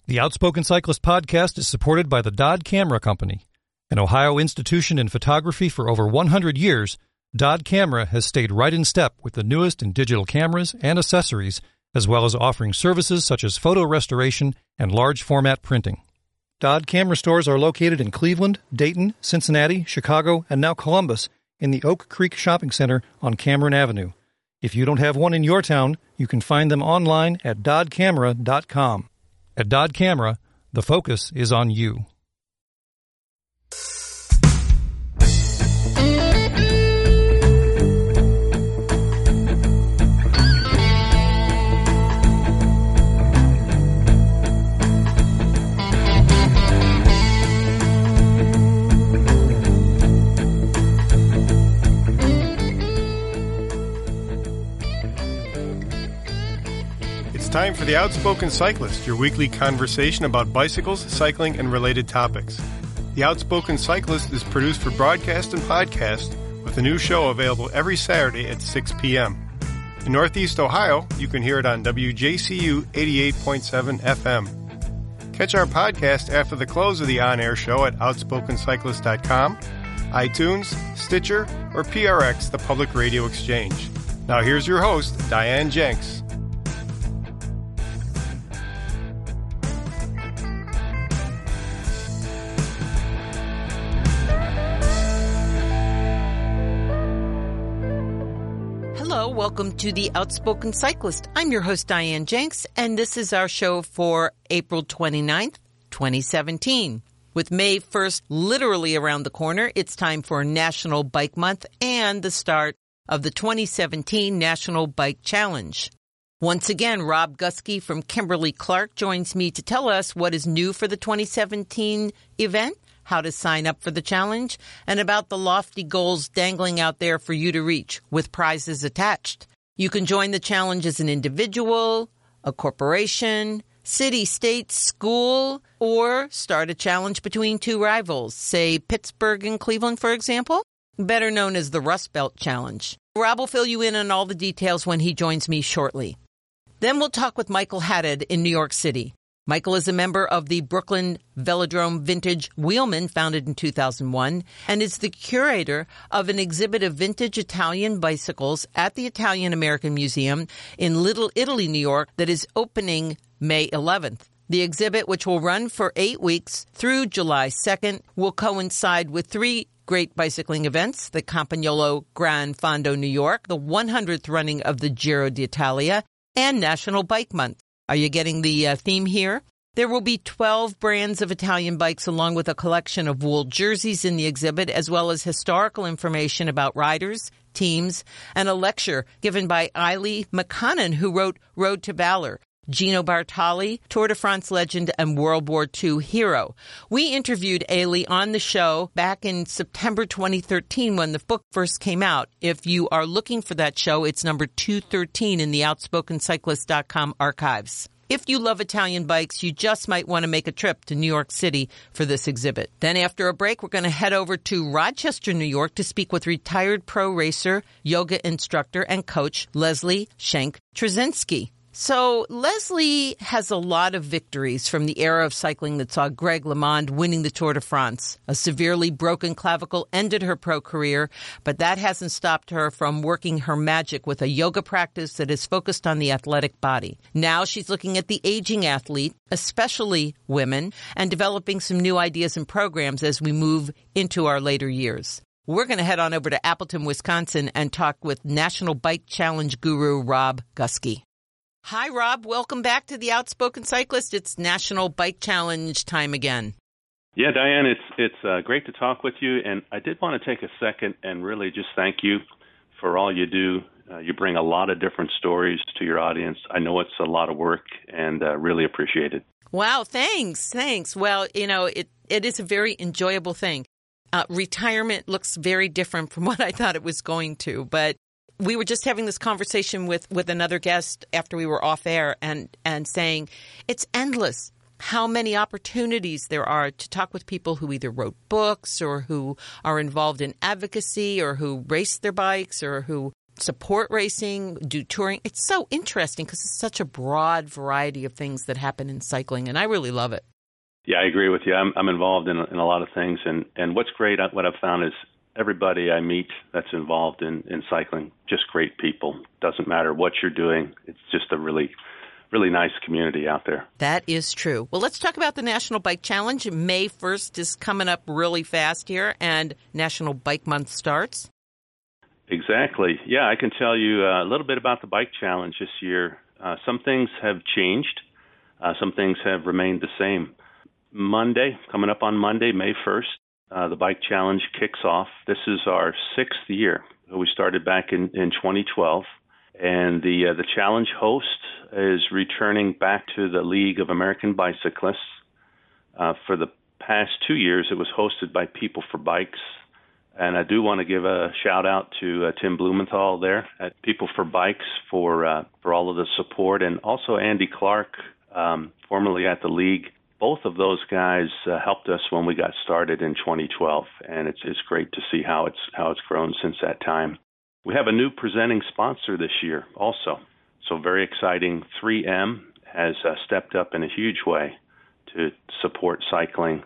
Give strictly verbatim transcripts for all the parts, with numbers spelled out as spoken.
The Outspoken Cyclist podcast is supported by the Dodd Camera Company. An Ohio institution in photography for over one hundred years, Dodd Camera has stayed right in step with the newest in digital cameras and accessories, as well as offering services such as photo restoration and large format printing. Dodd Camera stores are located in Cleveland, Dayton, Cincinnati, Chicago, and now Columbus in the Oak Creek Shopping Center on Cameron Avenue. If you don't have one in your town, you can find them online at dodd camera dot com. At Dodd Camera, the focus is on you. Time for The Outspoken Cyclist, your weekly conversation about bicycles, cycling, and related topics. The Outspoken Cyclist is produced for broadcast and podcast, with a new show available every Saturday at six p.m. In Northeast Ohio, you can hear it on W J C U eighty-eight point seven F M. Catch our podcast after the close of the on-air show at outspoken cyclist dot com, iTunes, Stitcher, or P R X, the Public Radio Exchange. Now here's your host, Diane Jenks. Welcome to the Outspoken Cyclist. I'm your host, Diane Jenks, and this is our show for April twenty-ninth, twenty seventeen. With May first literally around the corner, it's time for National Bike Month and the start of the twenty seventeen National Bike Challenge. Once again, Rob Gusky from Kimberly-Clark joins me to tell us what is new for the twenty seventeen event, how to sign up for the challenge, and about the lofty goals dangling out there for you to reach with prizes attached. You can join the challenge as an individual, a corporation, city, state, school, or start a challenge between two rivals, say Pittsburgh and Cleveland, for example, better known as the Rust Belt Challenge. Rob will fill you in on all the details when he joins me shortly. Then we'll talk with Michael Haddad in New York City. Michael is a member of the Brooklyn Velodrome Vintage Wheelman, founded in two thousand one, and is the curator of an exhibit of vintage Italian bicycles at the Italian-American Museum in Little Italy, New York, that is opening May eleventh. The exhibit, which will run for eight weeks through July second, will coincide with three great bicycling events: the Campagnolo Gran Fondo New York, the one hundredth running of the Giro d'Italia, and National Bike Month. Are you getting the uh, theme here? There will be twelve brands of Italian bikes along with a collection of wool jerseys in the exhibit, as well as historical information about riders, teams, and a lecture given by Eilidh McConnon, who wrote Road to Valor, Gino Bartali, Tour de France legend and World War Two hero. We interviewed Eilidh on the show back in September twenty thirteen when the book first came out. If you are looking for that show, it's number two thirteen in the outspoken cyclist dot com archives. If you love Italian bikes, you just might want to make a trip to New York City for this exhibit. Then after a break, we're going to head over to Rochester, New York to speak with retired pro racer, yoga instructor, and coach Leslie Shank-Trzynski. So Leslie has a lot of victories from the era of cycling that saw Greg LeMond winning the Tour de France. A severely broken clavicle ended her pro career, but that hasn't stopped her from working her magic with a yoga practice that is focused on the athletic body. Now she's looking at the aging athlete, especially women, and developing some new ideas and programs as we move into our later years. We're going to head on over to Appleton, Wisconsin, and talk with National Bike Challenge guru Rob Gusky. Hi, Rob. Welcome back to the Outspoken Cyclist. It's National Bike Challenge time again. Yeah, Diane, it's it's uh, great to talk with you. And I did want to take a second and really just thank you for all you do. Uh, you bring a lot of different stories to your audience. I know it's a lot of work and uh, really appreciate it. Wow, thanks. Thanks. Well, you know, it, it is a very enjoyable thing. Uh, retirement looks very different from what I thought it was going to, but we were just having this conversation with, with another guest after we were off air and, and saying it's endless how many opportunities there are to talk with people who either wrote books or who are involved in advocacy or who race their bikes or who support racing, do touring. It's so interesting because it's such a broad variety of things that happen in cycling, and I really love it. Yeah, I agree with you. I'm, I'm involved in, in a lot of things, and, and what's great, what I've found is everybody I meet that's involved in, in cycling, just great people. Doesn't matter what you're doing. It's just a really, really nice community out there. That is true. Well, let's talk about the National Bike Challenge. May first is coming up really fast here, and National Bike Month starts. Exactly. Yeah, I can tell you a little bit about the Bike Challenge this year. Uh, some things have changed. Uh, some things have remained the same. Monday, coming up on Monday, May first, uh, the Bike Challenge kicks off. This is our sixth year. We started back in, in twenty twelve, and the uh, the challenge host is returning back to the League of American Bicyclists. Uh, for the past two years, it was hosted by People for Bikes. And I do want to give a shout out to uh, Tim Blumenthal there at People for Bikes for uh, for all of the support, and also Andy Clark, um, formerly at the League. Both of those guys uh, helped us when we got started in twenty twelve, and it's it's great to see how it's how it's grown since that time. We have a new presenting sponsor this year also, so very exciting. three M has uh, stepped up in a huge way to support cycling,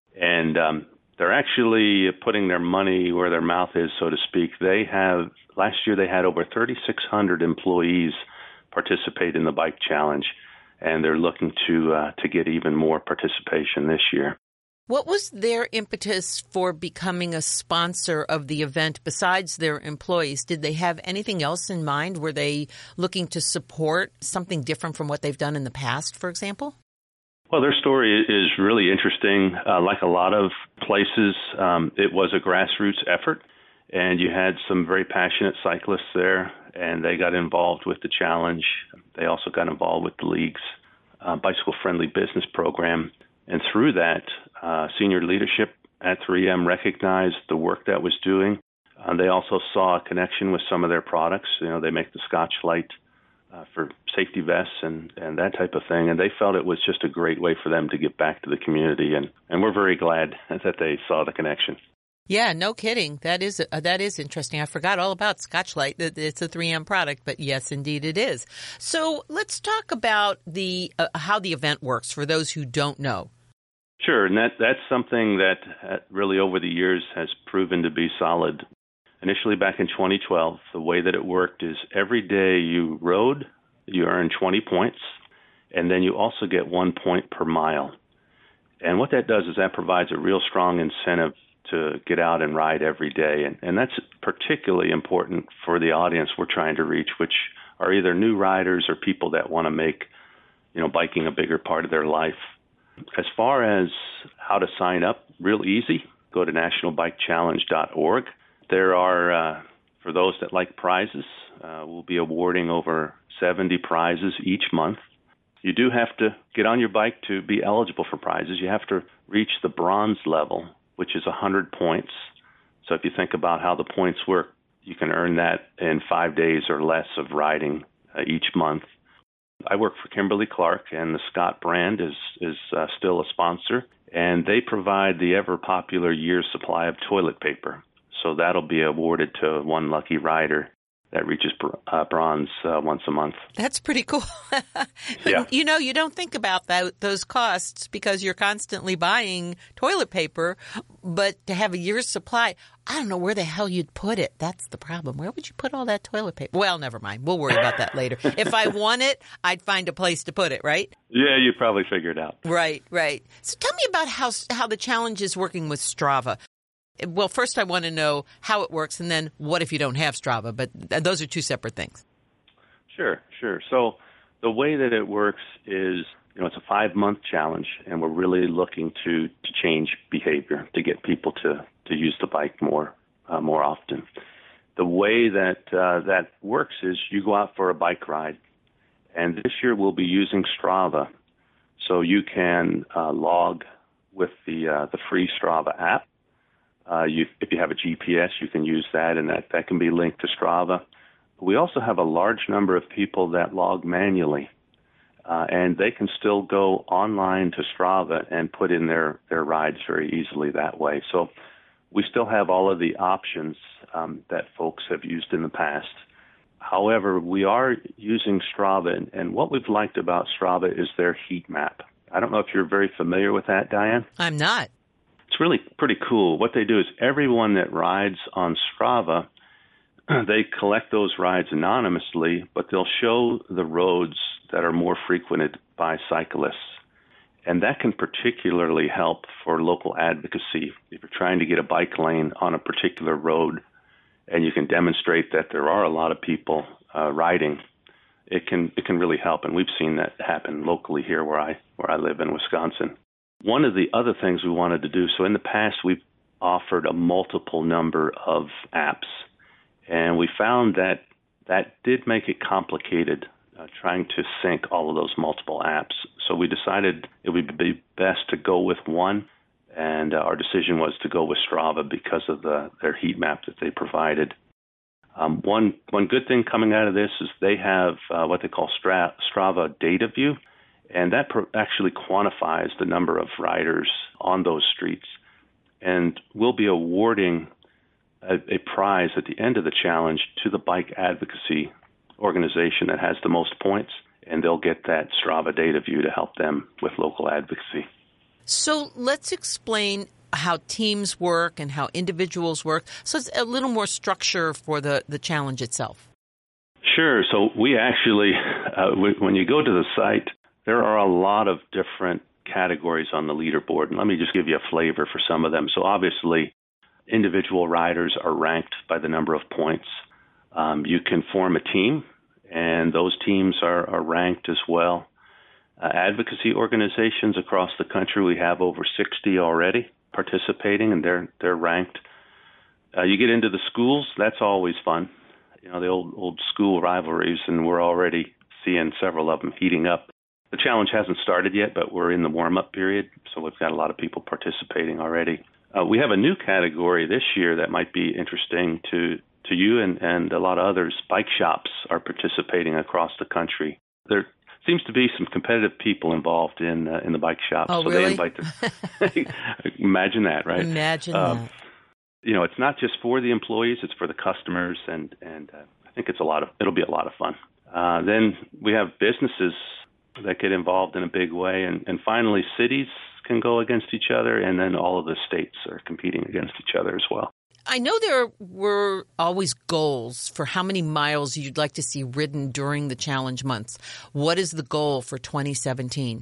and um, they're actually putting their money where their mouth is, so to speak. They have, last year they had over thirty-six hundred employees participate in the Bike Challenge, and they're looking to uh, to get even more participation this year. What was their impetus for becoming a sponsor of the event besides their employees? Did they have anything else in mind? Were they looking to support something different from what they've done in the past, for example? Well, their story is really interesting. Uh, like a lot of places, um, it was a grassroots effort, and you had some very passionate cyclists there, and they got involved with the challenge. They also got involved with the League's uh, bicycle-friendly business program, and through that, uh, senior leadership at three M recognized the work that was doing. Uh, they also saw a connection with some of their products. You know, they make the Scotchlite Uh, for safety vests and, and that type of thing. And they felt it was just a great way for them to get back to the community. And, and we're very glad that they saw the connection. Yeah, no kidding. That is uh, that is interesting. I forgot all about Scotchlite. It's a three M product, but yes, indeed it is. So let's talk about the uh, how the event works for those who don't know. Sure, and that that's something that uh, really over the years has proven to be solid. Initially back in twenty twelve, the way that it worked is every day you rode, you earn twenty points, and then you also get one point per mile. And what that does is that provides a real strong incentive to get out and ride every day. And, and that's particularly important for the audience we're trying to reach, which are either new riders or people that want to make, you know, biking a bigger part of their life. As far as how to sign up, real easy. Go to national bike challenge dot org. There are, uh, for those that like prizes, uh, we'll be awarding over seventy prizes each month. You do have to get on your bike to be eligible for prizes. You have to reach the bronze level, which is one hundred points. So if you think about how the points work, you can earn that in five days or less of riding uh, each month. I work for Kimberly Clark, and the Scott brand is, is uh, still a sponsor, and they provide the ever-popular year's supply of toilet paper. So that'll be awarded to one lucky rider that reaches uh, bronze uh, once a month. That's pretty cool. Yeah. You know, you don't think about that, those costs because you're constantly buying toilet paper, but to have a year's supply, I don't know where the hell you'd put it. That's the problem. Where would you put all that toilet paper? Well, never mind. We'll worry about that later. If I want it, I'd find a place to put it, right? Yeah, you'd probably figure it out. Right, right. So tell me about how how the challenge is working with Strava. Well, first I want to know how it works, and then what if you don't have Strava? But those are two separate things. Sure, sure. So the way that it works is, you know, it's a five-month challenge, and we're really looking to, to change behavior, to get people to, to use the bike more uh, more often. The way that uh, that works is you go out for a bike ride, and this year we'll be using Strava, so you can uh, log with the uh, the free Strava app. Uh, you, if you have a G P S, you can use that, and that, that can be linked to Strava. We also have a large number of people that log manually, uh, and they can still go online to Strava and put in their, their rides very easily that way. So we still have all of the options um, that folks have used in the past. However, we are using Strava, and, and what we've liked about Strava is their heat map. I don't know if you're very familiar with that, Diane. I'm not. It's really pretty cool. What they do is everyone that rides on Strava, they collect those rides anonymously, but they'll show the roads that are more frequented by cyclists. And that can particularly help for local advocacy. If you're trying to get a bike lane on a particular road and you can demonstrate that there are a lot of people uh, riding, it can it can really help. And we've seen that happen locally here where I where I live in Wisconsin. One of the other things we wanted to do, so in the past we've offered a multiple number of apps, and we found that that did make it complicated uh, trying to sync all of those multiple apps. So we decided it would be best to go with one, and uh, our decision was to go with Strava because of the their heat map that they provided. Um, one one good thing coming out of this is they have uh, what they call Stra- Strava Data View, and that pro- actually quantifies the number of riders on those streets. And we'll be awarding a, a prize at the end of the challenge to the bike advocacy organization that has the most points, and they'll get that Strava Data View to help them with local advocacy. So let's explain how teams work and how individuals work. So it's a little more structure for the, the challenge itself. Sure. So we actually, uh, we, when you go to the site, there are a lot of different categories on the leaderboard. And let me just give you a flavor for some of them. So obviously, individual riders are ranked by the number of points. Um, you can form a team, and those teams are, are ranked as well. Uh, advocacy organizations across the country, we have over sixty already participating, and they're they're ranked. Uh, you get into the schools, that's always fun. You know, the old old school rivalries, and we're already seeing several of them heating up. The challenge hasn't started yet, but we're in the warm-up period, so we've got a lot of people participating already. Uh, we have a new category this year that might be interesting to, to you and, and a lot of others. Bike shops are participating across the country. There seems to be some competitive people involved in uh, in the bike shops. Oh, so really? They invite them. Imagine that, right? Imagine um, that. You know, it's not just for the employees; it's for the customers, and and uh, I think it's a lot of it'll be a lot of fun. Uh, then we have businesses that get involved in a big way, and, and finally, cities can go against each other, and then all of the states are competing against each other as well. I know there were always goals for how many miles you'd like to see ridden during the challenge months. What is the goal for twenty seventeen?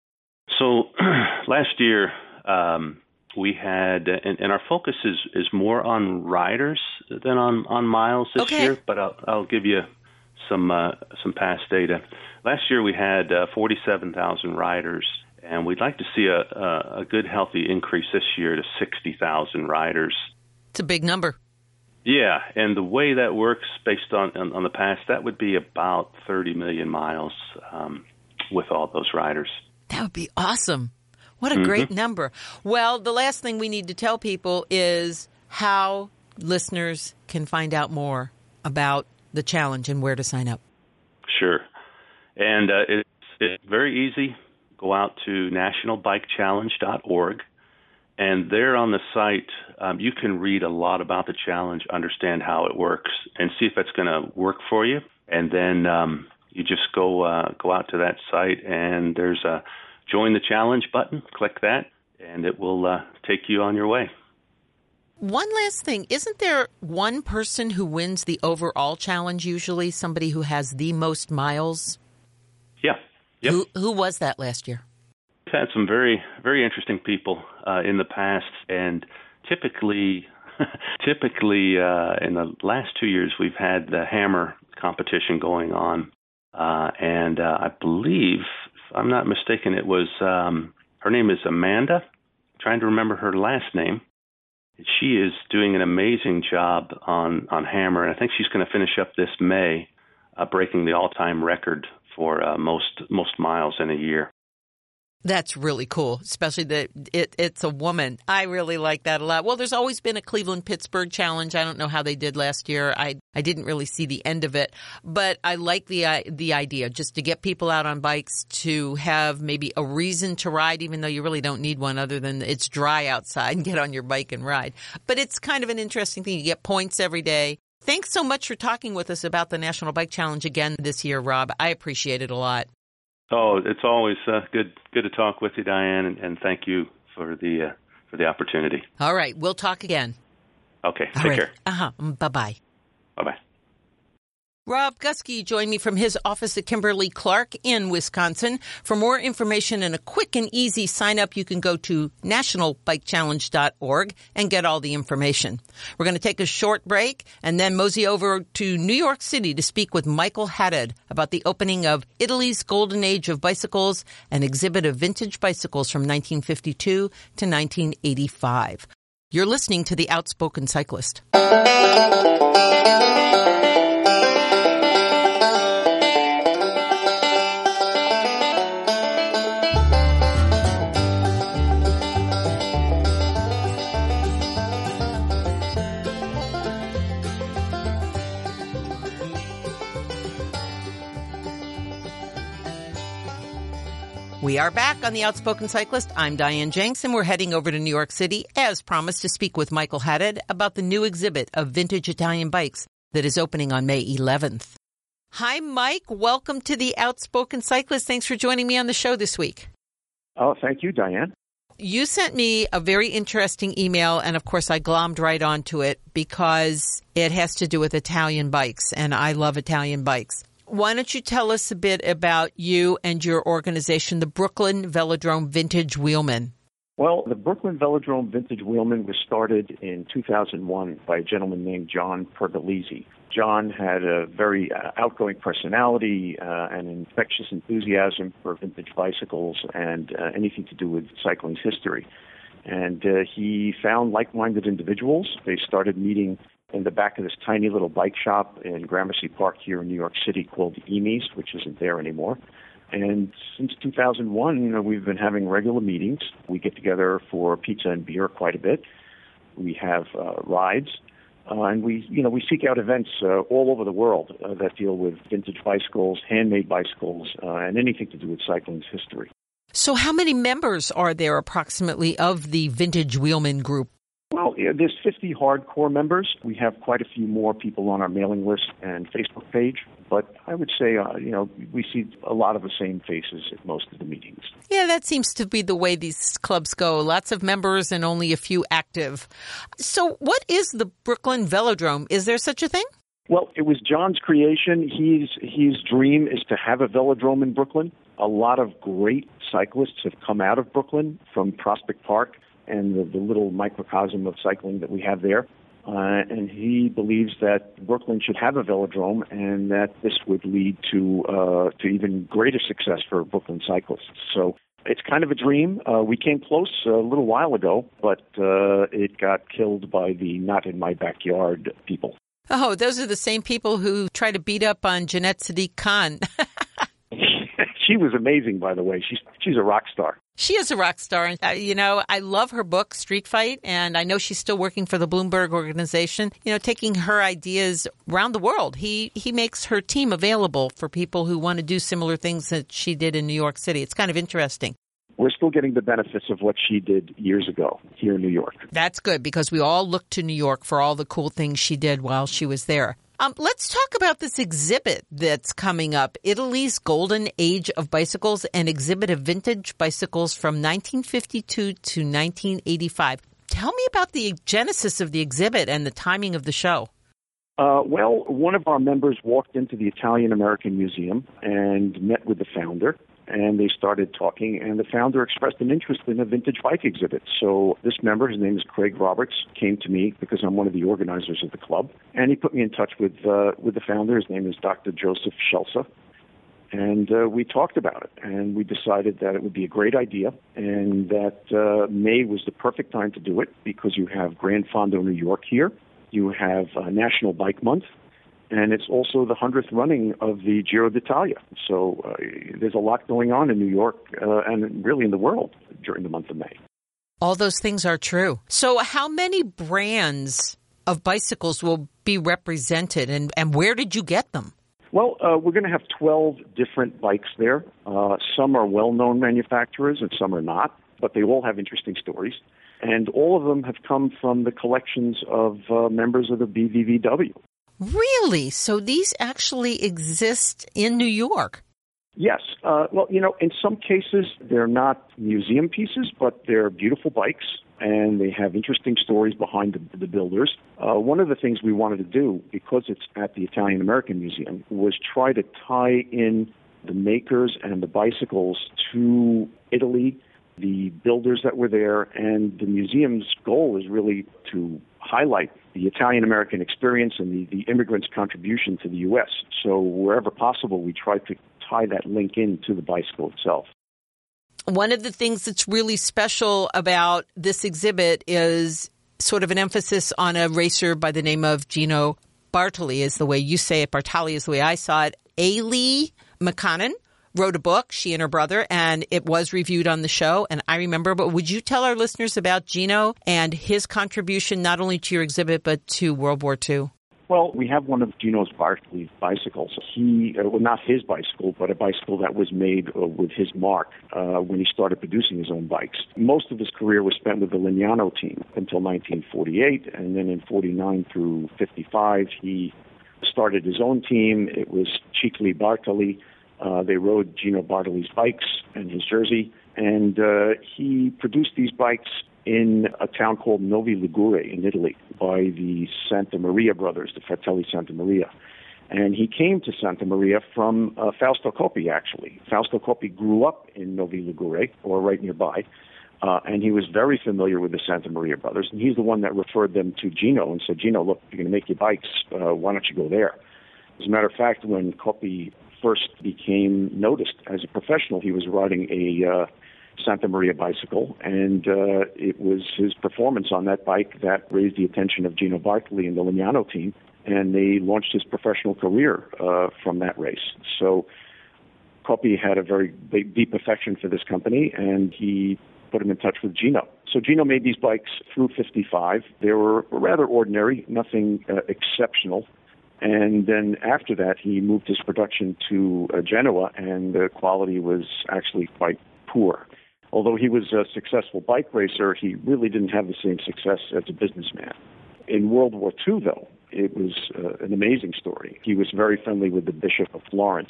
So last year um, we had, and, and our focus is, is more on riders than on, on miles this okay. year, but I'll, I'll give you some uh, some past data. Last year we had uh, forty-seven thousand riders, and we'd like to see a, a, a good, healthy increase this year to sixty thousand riders. It's a big number. Yeah, and the way that works based on, on, on the past, that would be about thirty million miles um, with all those riders. That would be awesome. What a Mm-hmm. great number. Well, the last thing we need to tell people is how listeners can find out more about the challenge and where to sign up. Sure. And uh, it's, it's very easy. Go out to national bike challenge dot org. And there on the site, um, you can read a lot about the challenge, understand how it works, and see if it's going to work for you. And then um, you just go uh, go out to that site, and there's a Join the Challenge button. Click that, and it will uh, take you on your way. One last thing. Isn't there one person who wins the overall challenge usually, somebody who has the most miles? Yeah. Yep. Who, who was that last year? We've had some very, very interesting people uh, in the past, and typically, typically uh, in the last two years, we've had the hammer competition going on, uh, and uh, I believe, if I'm not mistaken, it was um, her name is Amanda. I'm trying to remember her last name. She is doing an amazing job on on hammer, and I think she's going to finish up this May, uh, breaking the all-time record for uh, most most miles in a year. That's really cool, especially that it, it's a woman. I really like that a lot. Well, there's always been a Cleveland-Pittsburgh challenge. I don't know how they did last year. I I didn't really see the end of it, but I like the the idea just to get people out on bikes to have maybe a reason to ride, even though you really don't need one other than it's dry outside and get on your bike and ride. But it's kind of an interesting thing. You get points every day Thanks so much for talking with us about the National Bike Challenge again this year, Rob. I appreciate it a lot. Oh, it's always uh, good good to talk with you, Diane, and, and thank you for the uh, for the opportunity. All right, we'll talk again. Okay, All take right. care. Uh-huh. Bye-bye. Bye-bye. Rob Gusky joined me from his office at Kimberly Clark in Wisconsin. For more information and a quick and easy sign-up, you can go to national bike challenge dot org and get all the information. We're going to take a short break and then mosey over to New York City to speak with Michael Haddad about the opening of Italy's Golden Age of Bicycles, an exhibit of vintage bicycles from nineteen fifty-two to nineteen eighty-five. You're listening to The Outspoken Cyclist. We are back on The Outspoken Cyclist. I'm Diane Jenks, and we're heading over to New York City, as promised, to speak with Michael Haddad about the new exhibit of vintage Italian bikes that is opening on May eleventh. Hi, Mike. Welcome to The Outspoken Cyclist. Thanks for joining me on the show this week. Oh, thank you, Diane. You sent me a very interesting email, and of course I glommed right onto it because it has to do with Italian bikes, and I love Italian bikes. Why don't you tell us a bit about you and your organization, the Brooklyn Velodrome Vintage Wheelman? Well, the Brooklyn Velodrome Vintage Wheelman was started in two thousand one by a gentleman named John Pergolesi. John had a very uh, outgoing personality uh, and infectious enthusiasm for vintage bicycles and uh, anything to do with cycling's history. And uh, he found like-minded individuals. They started meeting in the back of this tiny little bike shop in Gramercy Park here in New York City called Eames, which isn't there anymore. And since two thousand one, you know, we've been having regular meetings. We get together for pizza and beer quite a bit. We have uh, rides, uh, and we, you know, we seek out events uh, all over the world uh, that deal with vintage bicycles, handmade bicycles, uh, and anything to do with cycling's history. So how many members are there approximately of the Vintage Wheelman group? Well, yeah, there's fifty hardcore members. We have quite a few more people on our mailing list and Facebook page. But I would say, uh, you know, we see a lot of the same faces at most of the meetings. Yeah, that seems to be the way these clubs go. Lots of members and only a few active. So what is the Brooklyn Velodrome? Is there such a thing? Well, it was John's creation. He's, his dream is to have a velodrome in Brooklyn. A lot of great cyclists have come out of Brooklyn from Prospect Park and the, the little microcosm of cycling that we have there. Uh, and he believes that Brooklyn should have a velodrome and that this would lead to uh, to even greater success for Brooklyn cyclists. So it's kind of a dream. Uh, we came close a little while ago, but uh, it got killed by the not in my backyard people. Oh, those are the same people who try to beat up on Jeanette Sadiq Khan. She was amazing, by the way. She's she's a rock star. She is a rock star. And, uh, you know, I love her book, Street Fight, and I know she's still working for the Bloomberg organization, you know, taking her ideas around the world. He he makes her team available for people who want to do similar things that she did in New York City. It's kind of interesting. We're still getting the benefits of what she did years ago here in New York. That's good, because we all look to New York for all the cool things she did while she was there. Um, let's talk about this exhibit that's coming up, Italy's Golden Age of Bicycles, an exhibit of vintage bicycles from nineteen fifty-two to nineteen eighty-five. Tell me about the genesis of the exhibit and the timing of the show. Uh, well, one of our members walked into the Italian-American Museum and met with the founder, and they started talking, and the founder expressed an interest in a vintage bike exhibit. So this member, his name is Craig Roberts, came to me because I'm one of the organizers of the club, and he put me in touch with uh, with the founder. His name is Doctor Joseph Schelze, and uh, we talked about it, and we decided that it would be a great idea, and that uh, May was the perfect time to do it because you have Gran Fondo, New York here, you have uh, National Bike Month, and it's also the hundredth running of the Giro d'Italia. So uh, there's a lot going on in New York uh, and really in the world during the month of May. All those things are true. So how many brands of bicycles will be represented, and, and where did you get them? Well, uh, we're going to have twelve different bikes there. Uh, some are well-known manufacturers and some are not, but they all have interesting stories. And all of them have come from the collections of uh, members of the B V V W. Really? So these actually exist in New York? Yes. Uh, well, you know, in some cases, they're not museum pieces, but they're beautiful bikes, and they have interesting stories behind the, the builders. Uh, one of the things we wanted to do, because it's at the Italian American Museum, was try to tie in the makers and the bicycles to Italy, the builders that were there, and the museum's goal is really to highlight the Italian-American experience and the, the immigrants' contribution to the U S. So wherever possible, we try to tie that link into the bicycle itself. One of the things that's really special about this exhibit is sort of an emphasis on a racer by the name of Gino Bartali, is the way you say it. Bartali is the way I saw it. Ailey McConnon wrote a book, she and her brother, and it was reviewed on the show. And I remember, but would you tell our listeners about Gino and his contribution not only to your exhibit, but to World War Two? Well, we have one of Gino's Bartali bicycles. He, uh, well, not his bicycle, but a bicycle that was made uh, with his mark uh, when he started producing his own bikes. Most of his career was spent with the Legnano team until nineteen forty-eight, and then in forty-nine through fifty-five, he started his own team. It was Cicli Bartali. Uh, they rode Gino Bartali's bikes and his jersey, and uh, he produced these bikes in a town called Novi Ligure in Italy by the Santa Maria brothers, the Fratelli Santa Maria. And he came to Santa Maria from uh, Fausto Coppi, actually. Fausto Coppi grew up in Novi Ligure, or right nearby, uh, and he was very familiar with the Santa Maria brothers. And he's the one that referred them to Gino and said, Gino, look, you're going to make your bikes. Uh, why don't you go there? As a matter of fact, when Coppi first became noticed as a professional, he was riding a uh, Santa Maria bicycle, and uh, it was his performance on that bike that raised the attention of Gino Bartali and the Legnano team, and they launched his professional career uh, from that race. So Coppi had a very big, deep affection for this company, and he put him in touch with Gino. So Gino made these bikes through fifty-five. They were rather ordinary, nothing uh, exceptional. And then after that, he moved his production to uh, Genoa, and the quality was actually quite poor. Although he was a successful bike racer, he really didn't have the same success as a businessman. In World War Two, though, it was uh, an amazing story. He was very friendly with the Bishop of Florence.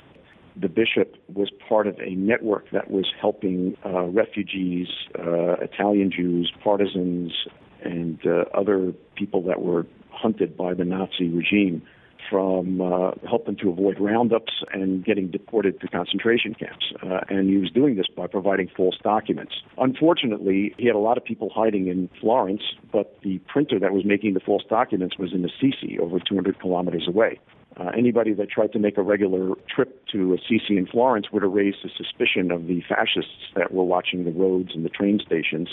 The bishop was part of a network that was helping uh, refugees, uh, Italian Jews, partisans, and uh, other people that were hunted by the Nazi regime from uh, helping to avoid roundups and getting deported to concentration camps. Uh, and he was doing this by providing false documents. Unfortunately, he had a lot of people hiding in Florence, but the printer that was making the false documents was in Assisi, over two hundred kilometers away. Uh, anybody that tried to make a regular trip to Assisi in Florence would have raised the suspicion of the fascists that were watching the roads and the train stations.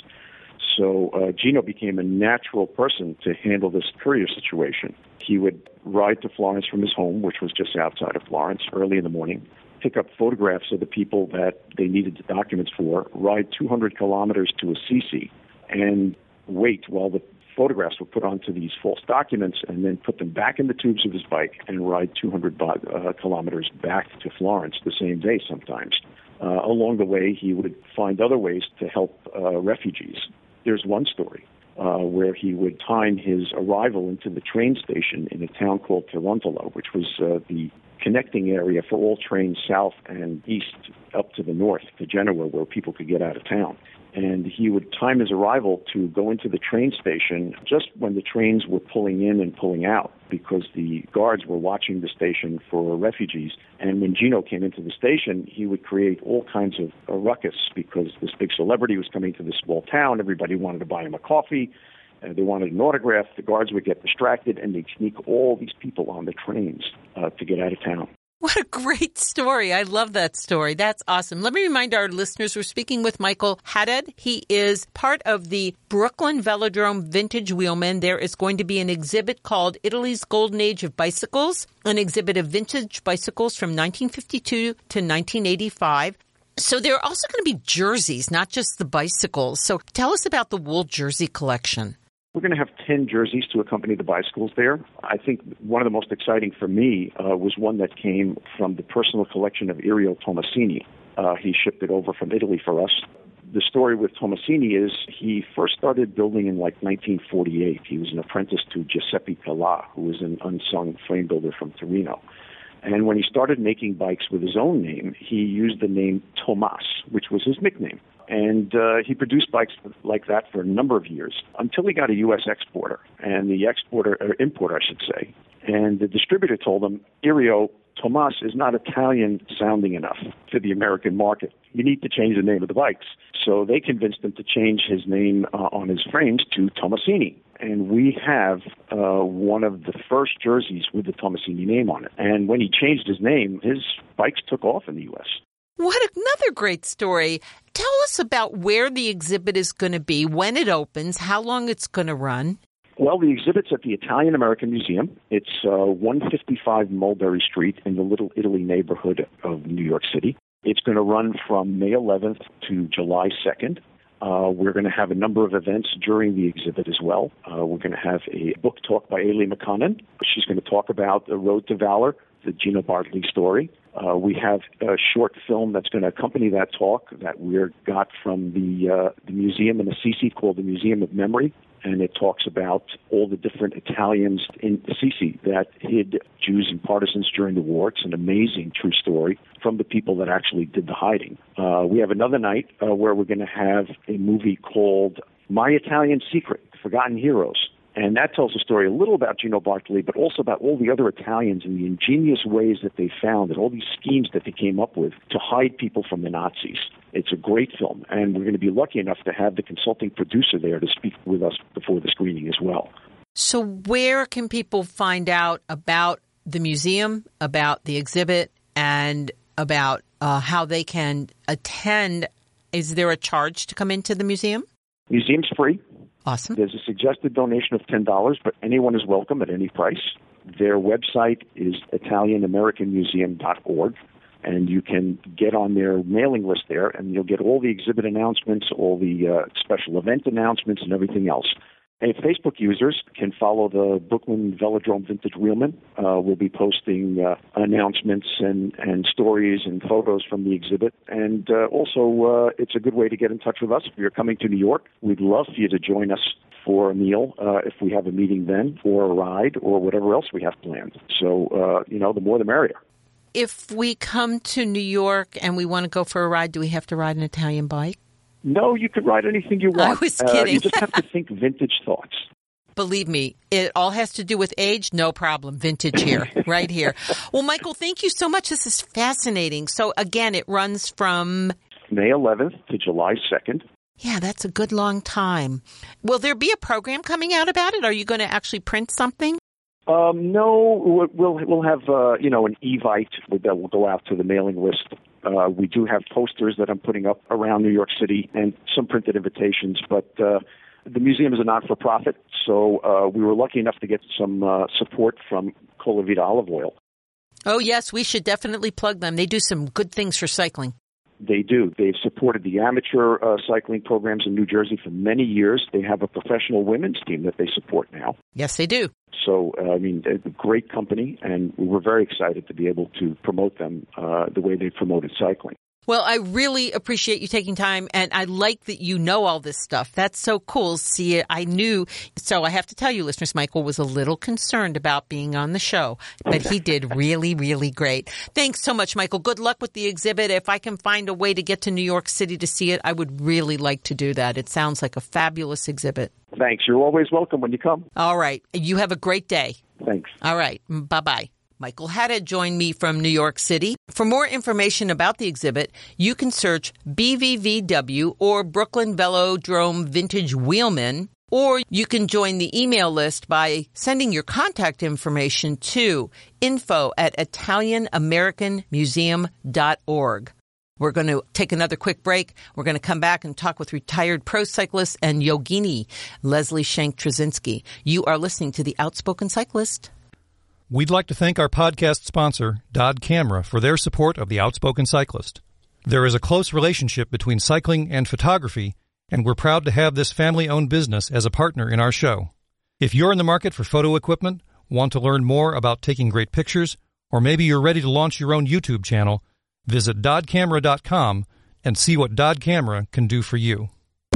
So uh, Gino became a natural person to handle this courier situation. He would ride to Florence from his home, which was just outside of Florence, early in the morning, pick up photographs of the people that they needed the documents for, ride two hundred kilometers to Assisi, and wait while the photographs were put onto these false documents, and then put them back in the tubes of his bike and ride two hundred uh, kilometers back to Florence the same day sometimes. Uh, along the way, he would find other ways to help uh, refugees. There's one story uh, where he would time his arrival into the train station in a town called Torontolo, which was uh, the connecting area for all trains south and east up to the north to Genoa, where people could get out of town. And he would time his arrival to go into the train station just when the trains were pulling in and pulling out, because the guards were watching the station for refugees. And when Gino came into the station, he would create all kinds of a ruckus, because this big celebrity was coming to this small town. Everybody wanted to buy him a coffee. Uh, they wanted an autograph. The guards would get distracted, and they'd sneak all these people on the trains uh, to get out of town. What a great story. I love that story. That's awesome. Let me remind our listeners, we're speaking with Michael Haddad. He is part of the Brooklyn Velodrome Vintage Wheelman. There is going to be an exhibit called Italy's Golden Age of Bicycles, an exhibit of vintage bicycles from nineteen fifty-two to nineteen eighty-five. So there are also going to be jerseys, not just the bicycles. So tell us about the wool jersey collection. We're going to have ten jerseys to accompany the bicycles there. I think one of the most exciting for me uh, was one that came from the personal collection of Irio Tomasini. Uh, he shipped it over from Italy for us. the story with Tomasini is he first started building in like nineteen forty-eight. He was an apprentice to Giuseppe Pella, who was an unsung frame builder from Torino. And when he started making bikes with his own name, he used the name Tomas, which was his nickname. And uh, he produced bikes like that for a number of years until he got a U S exporter, and the exporter, or importer, I should say. And the distributor told him, Irio, Tomas is not Italian sounding enough for the American market. You need to change the name of the bikes. So they convinced him to change his name uh, on his frames to Tomasini. And we have uh, one of the first jerseys with the Tomasini name on it. And when he changed his name, his bikes took off in the U S. What another great story. Tell us about where the exhibit is going to be, when it opens, how long it's going to run. Well, the exhibit's at the Italian-American Museum. It's uh, one fifty-five Mulberry Street in the Little Italy neighborhood of New York City. It's going to run from May eleventh to July second. Uh, we're going to have a number of events during the exhibit as well. Uh, we're going to have a book talk by Ailey McConnon. She's going to talk about The Road to Valor, the Gino Bartoli story. Uh, we have a short film that's going to accompany that talk that we got from the, uh, the museum in Assisi called the Museum of Memory. And it talks about all the different Italians in Assisi that hid Jews and partisans during the war. It's an amazing true story from the people that actually did the hiding. Uh, we have another night uh, where we're going to have a movie called My Italian Secret, Forgotten Heroes. And that tells a story a little about Gino Bartoli, but also about all the other Italians and the ingenious ways that they found and all these schemes that they came up with to hide people from the Nazis. It's a great film, and we're going to be lucky enough to have the consulting producer there to speak with us before the screening as well. So where can people find out about the museum, about the exhibit, and about uh, how they can attend? Is there a charge to come into the museum? Museum's free. Awesome. There's a suggested donation of ten dollars, but anyone is welcome at any price. Their website is Italian American Museum dot org, and you can get on their mailing list there, and you'll get all the exhibit announcements, all the uh, special event announcements, and everything else. And Facebook users can follow the Brooklyn Velodrome Vintage Wheelman. Uh, we'll be posting uh, announcements and, and stories and photos from the exhibit. And uh, also, uh, it's a good way to get in touch with us. If you're coming to New York, we'd love for you to join us for a meal uh, if we have a meeting then, or a ride, or whatever else we have planned. So, uh, you know, the more the merrier. If we come to New York and we want to go for a ride, do we have to ride an Italian bike? No, you can ride anything you want. I was kidding. Uh, you just have to think vintage thoughts. Believe me, it all has to do with age. No problem. Vintage here, right here. Well, Michael, thank you so much. This is fascinating. So, again, it runs from May eleventh to July second. Yeah, that's a good long time. Will there be a program coming out about it? Are you going to actually print something? Um, no, we'll we'll have uh, you know an Evite that will go out to the mailing list. Uh, we do have posters that I'm putting up around New York City and some printed invitations, but uh, the museum is a not-for-profit, so uh, we were lucky enough to get some uh, support from Colavita Olive Oil. Oh, yes, we should definitely plug them. They do some good things for cycling. They do. They've supported the amateur uh, cycling programs in New Jersey for many years. They have a professional women's team that they support now. Yes, they do. So, uh, I mean, a great company, and we were very excited to be able to promote them uh, the way they promoted cycling. Well, I really appreciate you taking time, and I like that you know all this stuff. That's so cool. See, I knew. So I have to tell you, listeners, Michael was a little concerned about being on the show, but he did really, really great. Thanks so much, Michael. Good luck with the exhibit. If I can find a way to get to New York City to see it, I would really like to do that. It sounds like a fabulous exhibit. Thanks. You're always welcome when you come. All right. You have a great day. Thanks. All right. Bye-bye. Michael Hatta joined me from New York City. For more information about the exhibit, you can search B V V W or Brooklyn Velodrome Vintage Wheelman, or you can join the email list by sending your contact information to info at Italian American Museum dot org. We're going to take another quick break. We're going to come back and talk with retired pro cyclist and yogini, Leslie Shank-Trzynski. You are listening to The Outspoken Cyclist. We'd like to thank our podcast sponsor, Dodd Camera, for their support of The Outspoken Cyclist. There is a close relationship between cycling and photography, and we're proud to have this family-owned business as a partner in our show. If you're in the market for photo equipment, want to learn more about taking great pictures, or maybe you're ready to launch your own YouTube channel, visit Dodd Camera dot com and see what Dodd Camera can do for you.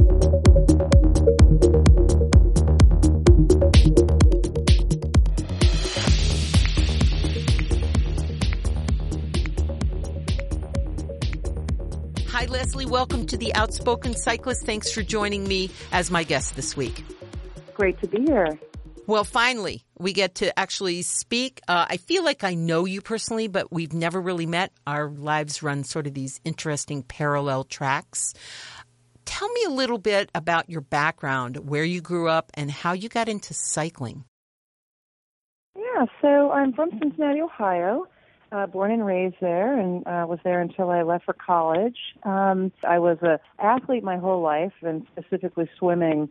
Hi, Leslie. Welcome to the Outspoken Cyclist. Thanks for joining me as my guest this week. Great to be here. Well, finally, we get to actually speak. Uh, I feel like I know you personally, but we've never really met. Our lives run sort of these interesting parallel tracks. Tell me a little bit about your background, where you grew up, and how you got into cycling. Yeah, so I'm from Cincinnati, Ohio. Uh, born and raised there, and uh, was there until I left for college. Um, I was an athlete my whole life, and specifically swimming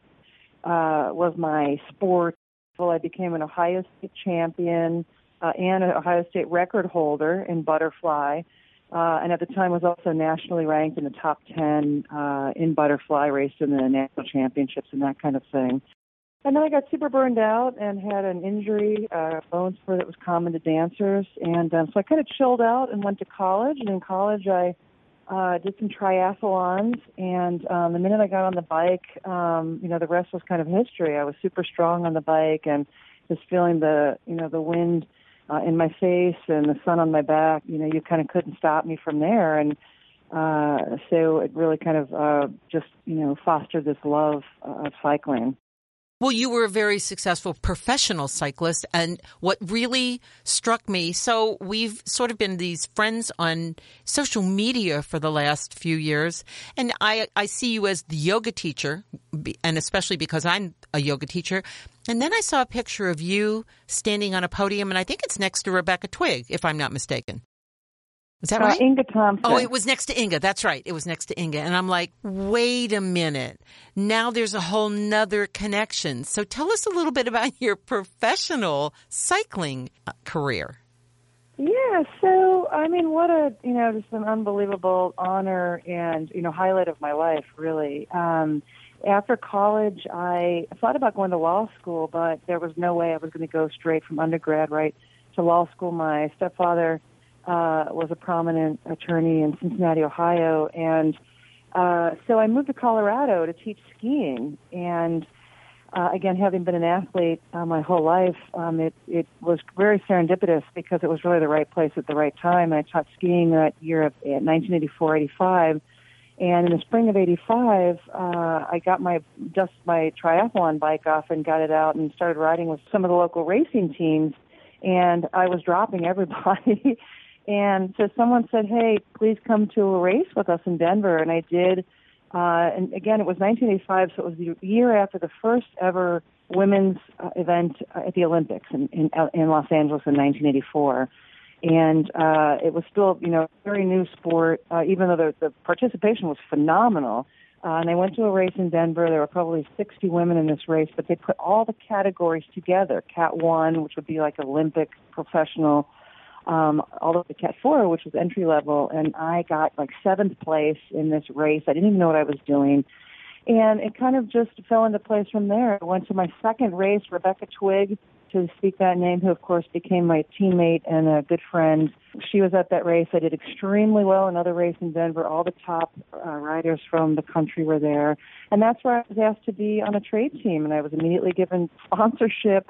uh, was my sport. Well, I became an Ohio State champion uh, and an Ohio State record holder in butterfly, uh, and at the time was also nationally ranked in the top ten uh, in butterfly, raced in the national championships and that kind of thing. And then I got super burned out and had an injury, uh, bone spur that was common to dancers. And um, so I kind of chilled out and went to college. And in college, I uh, did some triathlons. And um, the minute I got on the bike, um, you know, the rest was kind of history. I was super strong on the bike and just feeling the, you know, the wind uh, in my face and the sun on my back. You know, you kind of couldn't stop me from there. And uh, so it really kind of uh, just, you know, fostered this love uh, of cycling. Well, you were a very successful professional cyclist, and what really struck me, so we've sort of been these friends on social media for the last few years, and I, I see you as the yoga teacher, and especially because I'm a yoga teacher, and then I saw a picture of you standing on a podium, and I think it's next to Rebecca Twigg, if I'm not mistaken. Is that right? Uh, Inga Thompson. Oh, it was next to Inga. That's right. It was next to Inga. And I'm like, wait a minute. Now there's a whole nother connection. So tell us a little bit about your professional cycling career. Yeah, so, I mean, what a, you know, just an unbelievable honor and, you know, highlight of my life, really. Um, after college, I thought about going to law school, but there was no way I was going to go straight from undergrad right to law school. My stepfather Uh, was a prominent attorney in Cincinnati, Ohio, and uh, so I moved to Colorado to teach skiing. And uh, again, having been an athlete uh, my whole life, um, it, it was very serendipitous because it was really the right place at the right time. And I taught skiing that year of nineteen eighty-four eighty-five, and in the spring of eighty-five, uh, I got my dust my triathlon bike off and got it out and started riding with some of the local racing teams, and I was dropping everybody. And so someone said, hey, please come to a race with us in Denver. And I did. Uh, and again, it was nineteen eighty-five, so it was the year after the first ever women's uh, event at the Olympics in, in, in Los Angeles in nineteen eighty-four. And uh, it was still, you know, a very new sport, uh, even though the, the participation was phenomenal. Uh, and I went to a race in Denver. There were probably sixty women in this race, but they put all the categories together. Cat one, which would be like Olympic professional, Um, all the way to Cat four, which was entry level, and I got like seventh place in this race. I didn't even know what I was doing, and it kind of just fell into place from there. I went to my second race, Rebecca Twigg, to speak that name, who of course became my teammate and a good friend. She was at that race. I did extremely well. Another race in Denver. All the top uh, riders from the country were there, and that's where I was asked to be on a trade team, and I was immediately given sponsorship.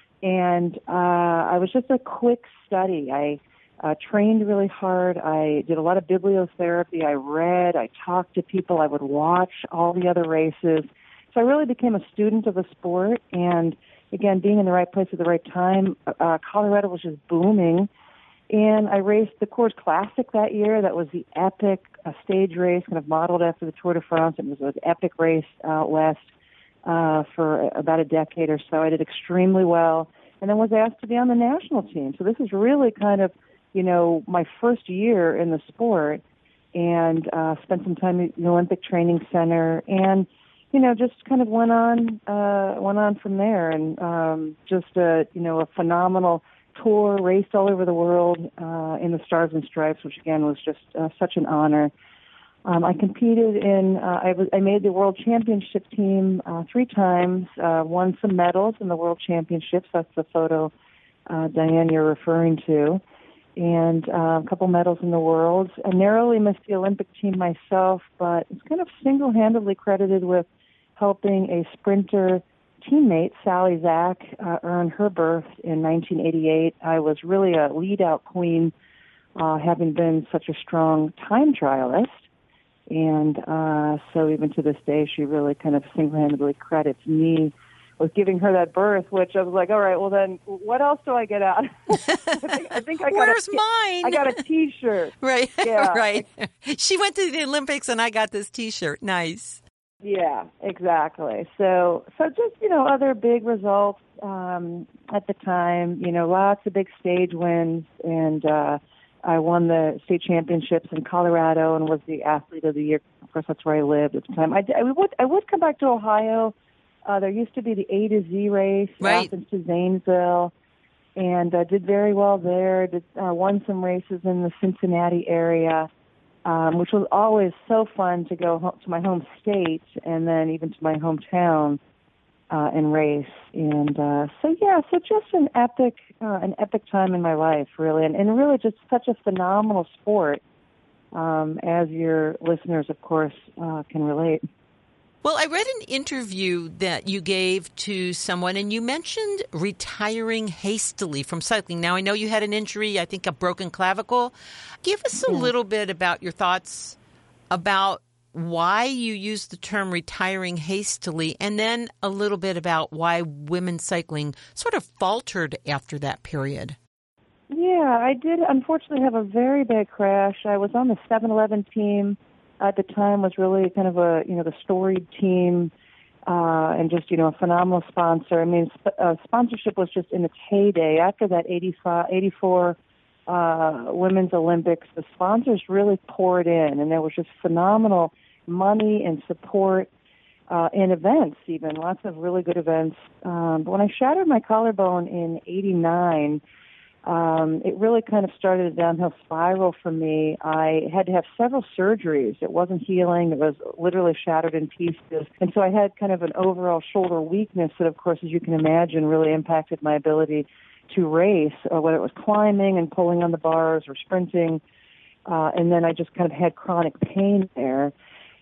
And uh, I was just a quick study. I uh, trained really hard. I did a lot of bibliotherapy. I read. I talked to people. I would watch all the other races. So I really became a student of the sport. And again, being in the right place at the right time, uh, Colorado was just booming. And I raced the Coors Classic that year. That was the epic uh, stage race, kind of modeled after the Tour de France. It was an epic race out west. Uh, for about a decade or so. I did extremely well, and then was asked to be on the national team. So this is really kind of, you know, my first year in the sport, and uh, spent some time at the Olympic Training Center, and, you know, just kind of went on, uh, went on from there, and um, just a, you know, a phenomenal tour, raced all over the world uh, in the Stars and Stripes, which again was just uh, such an honor. Um, I competed in, uh, I, was, I made the World Championship team uh, three times, uh, won some medals in the World Championships. That's the photo, uh, Diane, you're referring to. and uh, a couple medals in the Worlds. I narrowly missed the Olympic team myself, but it's kind of single-handedly credited with helping a sprinter teammate, Sally Zach, uh, earn her berth in nineteen eighty-eight. I was really a lead-out queen, uh, having been such a strong time trialist. And uh, so even to this day, she really kind of single-handedly credits me with giving her that berth, which I was like, all right, well then, what else do I get out? I think I, think I got Where's a, mine? I got a T-shirt. Right, Yeah. right. She went to the Olympics, and I got this T-shirt. Nice. Yeah, exactly. So, so just, you know, other big results um, at the time, you know, lots of big stage wins, and uh, I won the state championships in Colorado and was the athlete of the year. Of course, that's where I lived at the time. I, I would I would come back to Ohio. Uh, there used to be the A to Z race, right. Athens to Zanesville, and uh, did very well there. Did, uh, won some races in the Cincinnati area. Um, which was always so fun to go home, to my home state and then even to my hometown uh, and race. And uh, so, yeah, so just an epic uh, an epic time in my life, really, and, and really just such a phenomenal sport, um, as your listeners, of course, uh, can relate. Well, I read an interview that you gave to someone, and you mentioned retiring hastily from cycling. Now, I know you had an injury, I think a broken clavicle. Give us a Yeah. little bit about your thoughts about why you use the term retiring hastily, and then a little bit about why women's cycling sort of faltered after that period. Yeah, I did unfortunately have a very bad crash. I was on the seven eleven team. At the time, was really kind of a, you know, the storied team, uh, and just, you know, a phenomenal sponsor. I mean, sp- uh, sponsorship was just in its heyday. After that eighty-five, eighty-four uh, Women's Olympics, the sponsors really poured in, and there was just phenomenal money and support uh, and events, even lots of really good events. Um, but when I shattered my collarbone in eighty-nine, Um, it really kind of started a downhill spiral for me. I had to have several surgeries. It wasn't healing. It was literally shattered in pieces. And so I had kind of an overall shoulder weakness that, of course, as you can imagine, really impacted my ability to race, or whether it was climbing and pulling on the bars or sprinting. Uh, and then I just kind of had chronic pain there.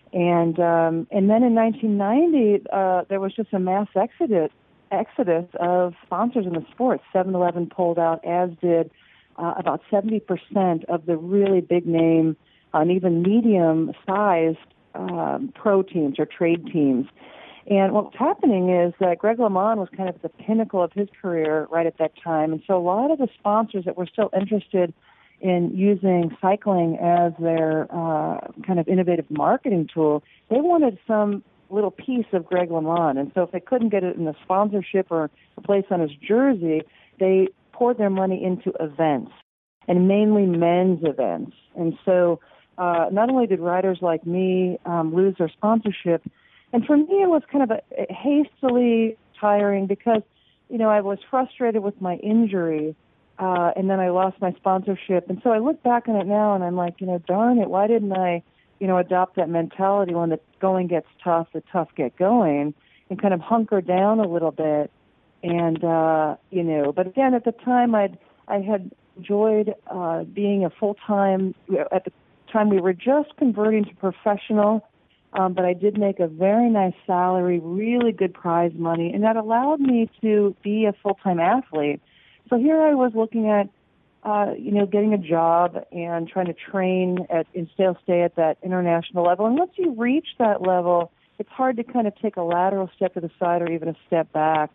And um, and then in nineteen ninety, uh, there was just a mass exodus exodus of sponsors in the sport. seven eleven pulled out, as did uh, about seventy percent of the really big name uh, and even medium-sized um, pro teams or trade teams. And what's happening is that Greg LeMond was kind of at the pinnacle of his career right at that time. And so a lot of the sponsors that were still interested in using cycling as their uh, kind of innovative marketing tool, they wanted some little piece of Greg LeMond. And so if they couldn't get it in a sponsorship or a place on his jersey, they poured their money into events, and mainly men's events. And so uh, not only did riders like me um, lose their sponsorship, and for me it was kind of a, a hastily tiring because, you know, I was frustrated with my injury, uh, and then I lost my sponsorship. And so I look back on it now and I'm like, you know, darn it, why didn't I you know, adopt that mentality when the going gets tough, the tough get going, and kind of hunker down a little bit. And, uh, you know, but again, at the time I'd, I had enjoyed uh, being a full-time, at the time we were just converting to professional, um, but I did make a very nice salary, really good prize money, and that allowed me to be a full-time athlete. So here I was looking at, Uh, you know, getting a job and trying to train at and still stay at that international level. And once you reach that level, it's hard to kind of take a lateral step to the side or even a step back.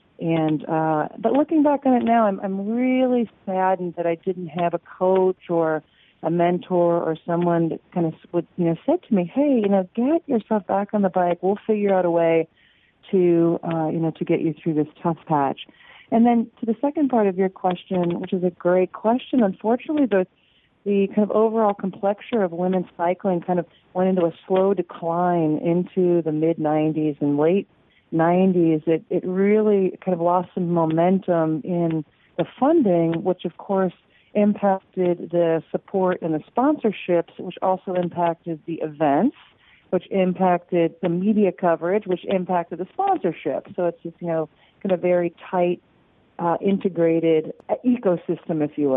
And uh, but looking back on it now, I'm, I'm really saddened that I didn't have a coach or a mentor or someone that kind of would, you know, said to me, "Hey, you know, get yourself back on the bike. We'll figure out a way to, uh, you know, to get you through this tough patch." And then to the second part of your question, which is a great question, unfortunately, the the kind of overall complexure of women's cycling kind of went into a slow decline into the mid nineties and late nineties. It it really kind of lost some momentum in the funding, which of course impacted the support and the sponsorships, which also impacted the events, which impacted the media coverage, which impacted the sponsorship. So it's just, you know, kind of very tight, Uh, integrated ecosystem, if you will.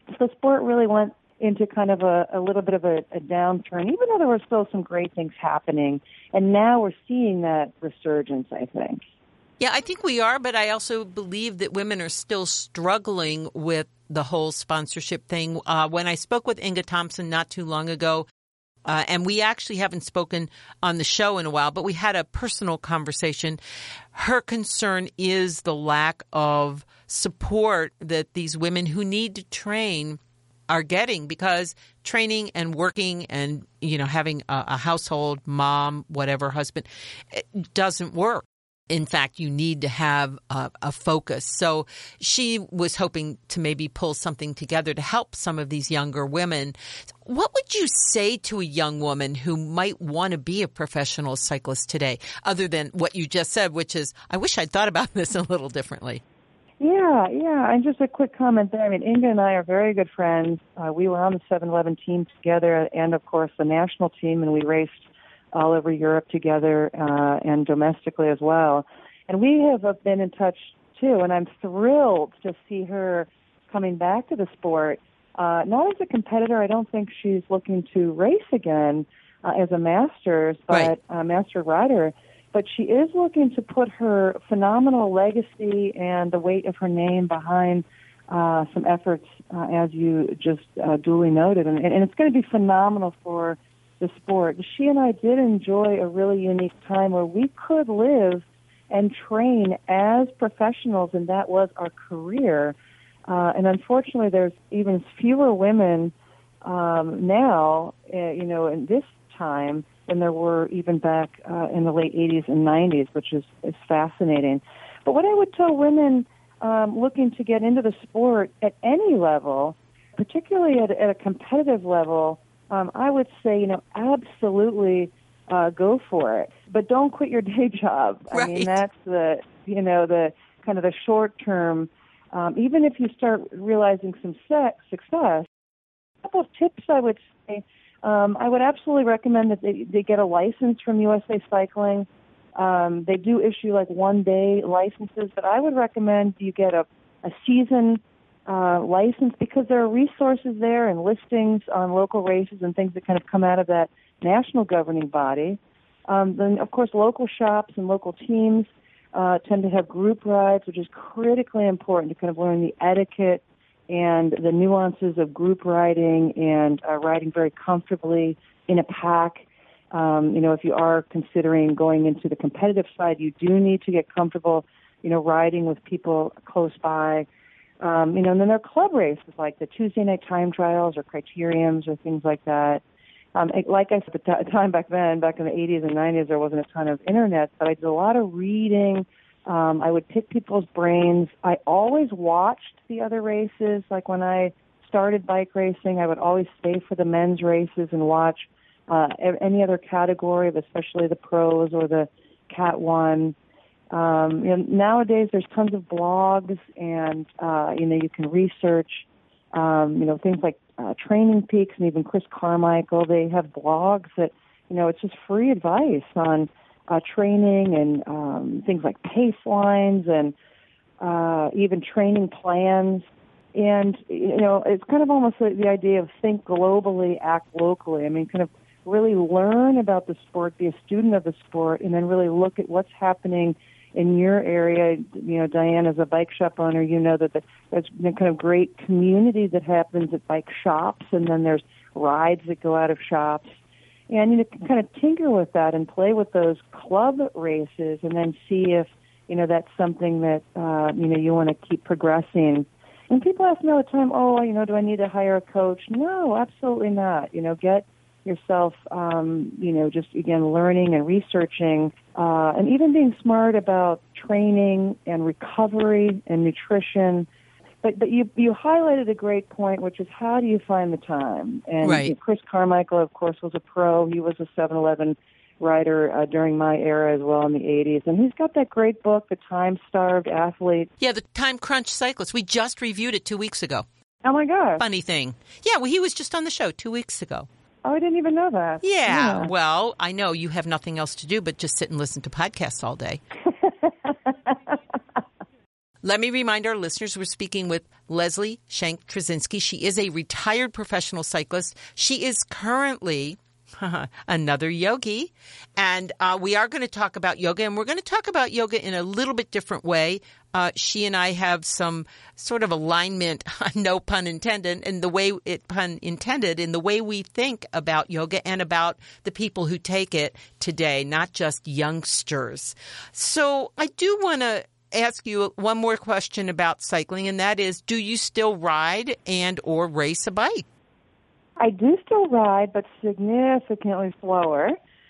the sport really went into kind of a, a little bit of a, a downturn, even though there were still some great things happening. And now we're seeing that resurgence, I think. Yeah, I think we are, but I also believe that women are still struggling with the whole sponsorship thing. Uh, when I spoke with Inga Thompson not too long ago, uh, and we actually haven't spoken on the show in a while, but we had a personal conversation. Her concern is the lack of support that these women who need to train are getting, because training and working and, you know, having a, a household, mom, whatever, husband, it doesn't work. In fact, you need to have a, a focus. So she was hoping to maybe pull something together to help some of these younger women. What would you say to a young woman who might want to be a professional cyclist today, other than what you just said, which is, I wish I'd thought about this a little differently? Yeah, yeah. And just a quick comment there. I mean, Inga and I are very good friends. Uh, we were on the seven eleven team together and, of course, the national team, and we raced all over Europe together uh, and domestically as well. And we have been in touch, too, and I'm thrilled to see her coming back to the sport. Uh, not as a competitor. I don't think she's looking to race again uh, as a Masters, but right. a Master rider. But she is looking to put her phenomenal legacy and the weight of her name behind uh, some efforts, uh, as you just uh, duly noted. And, and it's going to be phenomenal for the sport. She and I did enjoy a really unique time where we could live and train as professionals, and that was our career. Uh, and unfortunately, there's even fewer women um, now, uh, you know, in this time, than there were even back uh, in the late eighties and nineties, which is, is fascinating. But what I would tell women um, looking to get into the sport at any level, particularly at, at a competitive level, um, I would say, you know, absolutely uh, go for it. But don't quit your day job. Right. I mean, that's the, you know, the kind of the short term. Um, even if you start realizing some se- success, a couple of tips I would say. Um, I would absolutely recommend that they, they get a license from U S A Cycling. Um, they do issue like one-day licenses, but I would recommend you get a, a season uh, license, because there are resources there and listings on local races and things that kind of come out of that national governing body. Um, then, of course, local shops and local teams uh, tend to have group rides, which is critically important to kind of learn the etiquette and the nuances of group riding and uh, riding very comfortably in a pack. Um, you know, if you are considering going into the competitive side, you do need to get comfortable, you know, riding with people close by. Um, you know, and then there are club races like the Tuesday night time trials or criteriums or things like that. Um, it, like I said, at the time back then, back in the eighties and nineties, there wasn't a ton of internet, but I did a lot of reading. Um, I would pick people's brains. I always watched the other races. Like when I started bike racing, I would always stay for the men's races and watch uh, any other category, especially the pros or the Cat one. Um, you know, nowadays, there's tons of blogs, and uh, you know, you can research. Um, you know, things like uh, Training Peaks and even Chris Carmichael. They have blogs that, you know, it's just free advice on Uh, training and um, things like pace lines and uh, even training plans. And, you know, it's kind of almost like the idea of think globally, act locally. I mean, kind of really learn about the sport, be a student of the sport, and then really look at what's happening in your area. You know, Diane, as a bike shop owner, you know that the, there's kind of great community that happens at bike shops, and then there's rides that go out of shops. And you know, kind of tinker with that and play with those club races, and then see if, you know, that's something that, uh, you know, you want to keep progressing. And people ask me all the time, oh, you know, do I need to hire a coach? No, absolutely not. You know, get yourself, um, you know, just, again, learning and researching, uh, and even being smart about training and recovery and nutrition. But but you you highlighted a great point, which is how do you find the time? And right. Chris Carmichael, of course, was a pro. He was a seven eleven rider uh, during my era as well in the eighties. And he's got that great book, The Time-Starved Athlete. Yeah, The Time Crunch Cyclist. We just reviewed it two weeks ago. Oh, my gosh. Funny thing. Yeah, well, he was just on the show two weeks ago. Oh, I didn't even know that. Yeah, yeah. Well, I know you have nothing else to do but just sit and listen to podcasts all day. Let me remind our listeners we're speaking with Leslie Shank Trzynski. She is a retired professional cyclist. She is currently another yogi, and uh, we are going to talk about yoga, and we're going to talk about yoga in a little bit different way. Uh, she and I have some sort of alignment, no pun intended, in the way it pun intended, in the way we think about yoga and about the people who take it today, not just youngsters. So I do want to ask you one more question about cycling, and that is, do you still ride and or race a bike? I do still ride, but significantly slower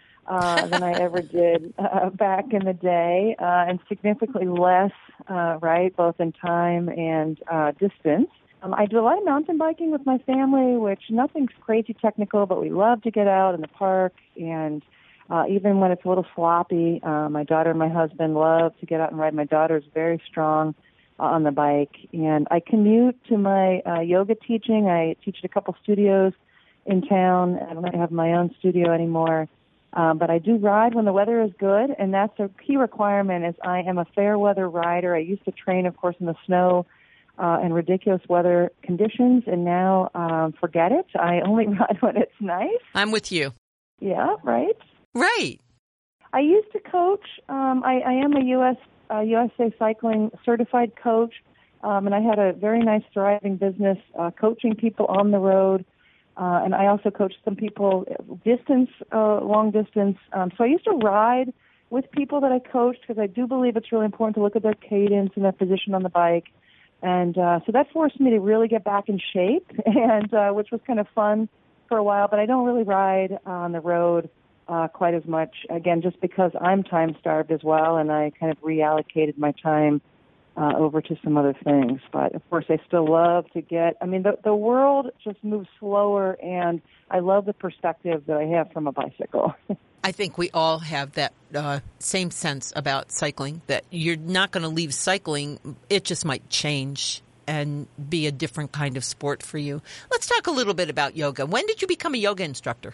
uh, than I ever did uh, back in the day, uh, and significantly less, uh, right, both in time and uh, distance. Um, I do a lot of mountain biking with my family, which nothing's crazy technical, but we love to get out in the park, and uh, even when it's a little sloppy, uh, my daughter and my husband love to get out and ride. My daughter's very strong on the bike, and I commute to my uh, yoga teaching. I teach at a couple studios in town. I don't have my own studio anymore, um, but I do ride when the weather is good, and that's a key requirement. Is I am a fair weather rider. I used to train, of course, in the snow uh, and ridiculous weather conditions, and now um, forget it. I only ride when it's nice. I'm with you. Yeah, right. Right. I used to coach. Um, I, I am a U S Uh, U S A Cycling certified coach, um, and I had a very nice, thriving business uh, coaching people on the road, uh, and I also coached some people distance, uh, long distance. Um, so I used to ride with people that I coached because I do believe it's really important to look at their cadence and their position on the bike, and uh, so that forced me to really get back in shape, and uh, which was kind of fun for a while. But I don't really ride on the road Uh, quite as much, again, just because I'm time-starved as well, and I kind of reallocated my time uh, over to some other things. But, of course, I still love to get, I mean, the, the world just moves slower, and I love the perspective that I have from a bicycle. I think we all have that uh, same sense about cycling, that you're not going to leave cycling. It just might change and be a different kind of sport for you. Let's talk a little bit about yoga. When did you become a yoga instructor?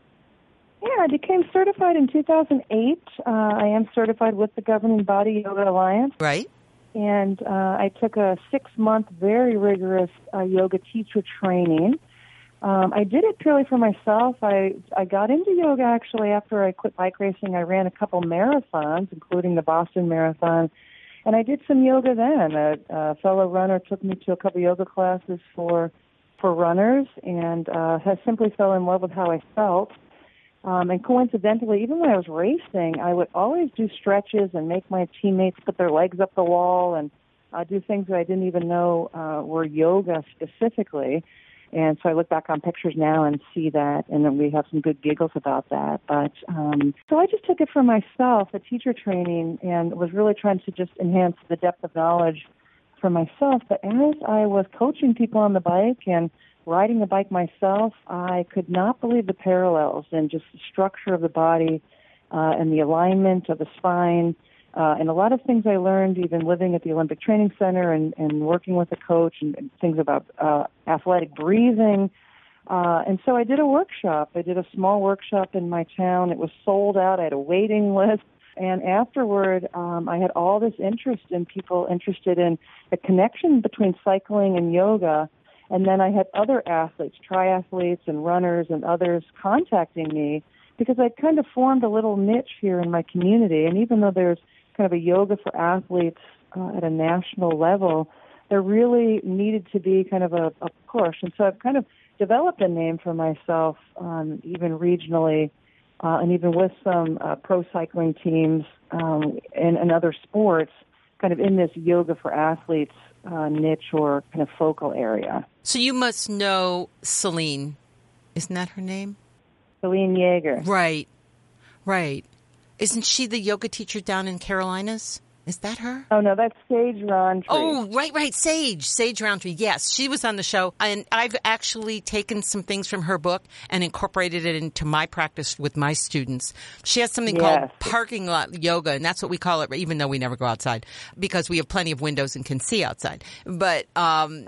Yeah, I became certified in two thousand eight. Uh, I am certified with the governing body, Yoga Alliance. Right. And uh, I took a six-month, very rigorous uh, yoga teacher training. Um, I did it purely for myself. I, I got into yoga, actually, after I quit bike racing. I ran a couple marathons, including the Boston Marathon, and I did some yoga then. A, a fellow runner took me to a couple yoga classes for, for runners, and uh, I simply fell in love with how I felt. Um, and coincidentally, even when I was racing, I would always do stretches and make my teammates put their legs up the wall and uh, do things that I didn't even know uh, were yoga specifically. And so I look back on pictures now and see that, and then we have some good giggles about that. But um, so I just took it for myself, a teacher training, and was really trying to just enhance the depth of knowledge for myself. But as I was coaching people on the bike and riding the bike myself, I could not believe the parallels in just the structure of the body uh, and the alignment of the spine, uh, and a lot of things I learned even living at the Olympic Training Center and, and working with a coach, and, and things about uh, athletic breathing. Uh, and so I did a workshop. I did a small workshop in my town. It was sold out. I had a waiting list. And afterward, um, I had all this interest in people interested in the connection between cycling and yoga. And then I had other athletes, triathletes and runners and others contacting me because I'd kind of formed a little niche here in my community. And even though there's kind of a yoga for athletes uh, at a national level, there really needed to be kind of a, a push. And so I've kind of developed a name for myself, um, even regionally, uh, and even with some uh, pro cycling teams um, and, and other sports, kind of in this yoga for athletes uh, niche or kind of focal area. So you must know Celine. Isn't that her name? Celine Yeager. Right, right. Isn't she the yoga teacher down in Carolinas? Is that her? Oh, no, that's Sage Roundtree. Oh, right, right. Sage. Sage Roundtree. Yes, she was on the show. And I've actually taken some things from her book and incorporated it into my practice with my students. She has something yes. called parking lot yoga, and that's what we call it, even though we never go outside because we have plenty of windows and can see outside. But um,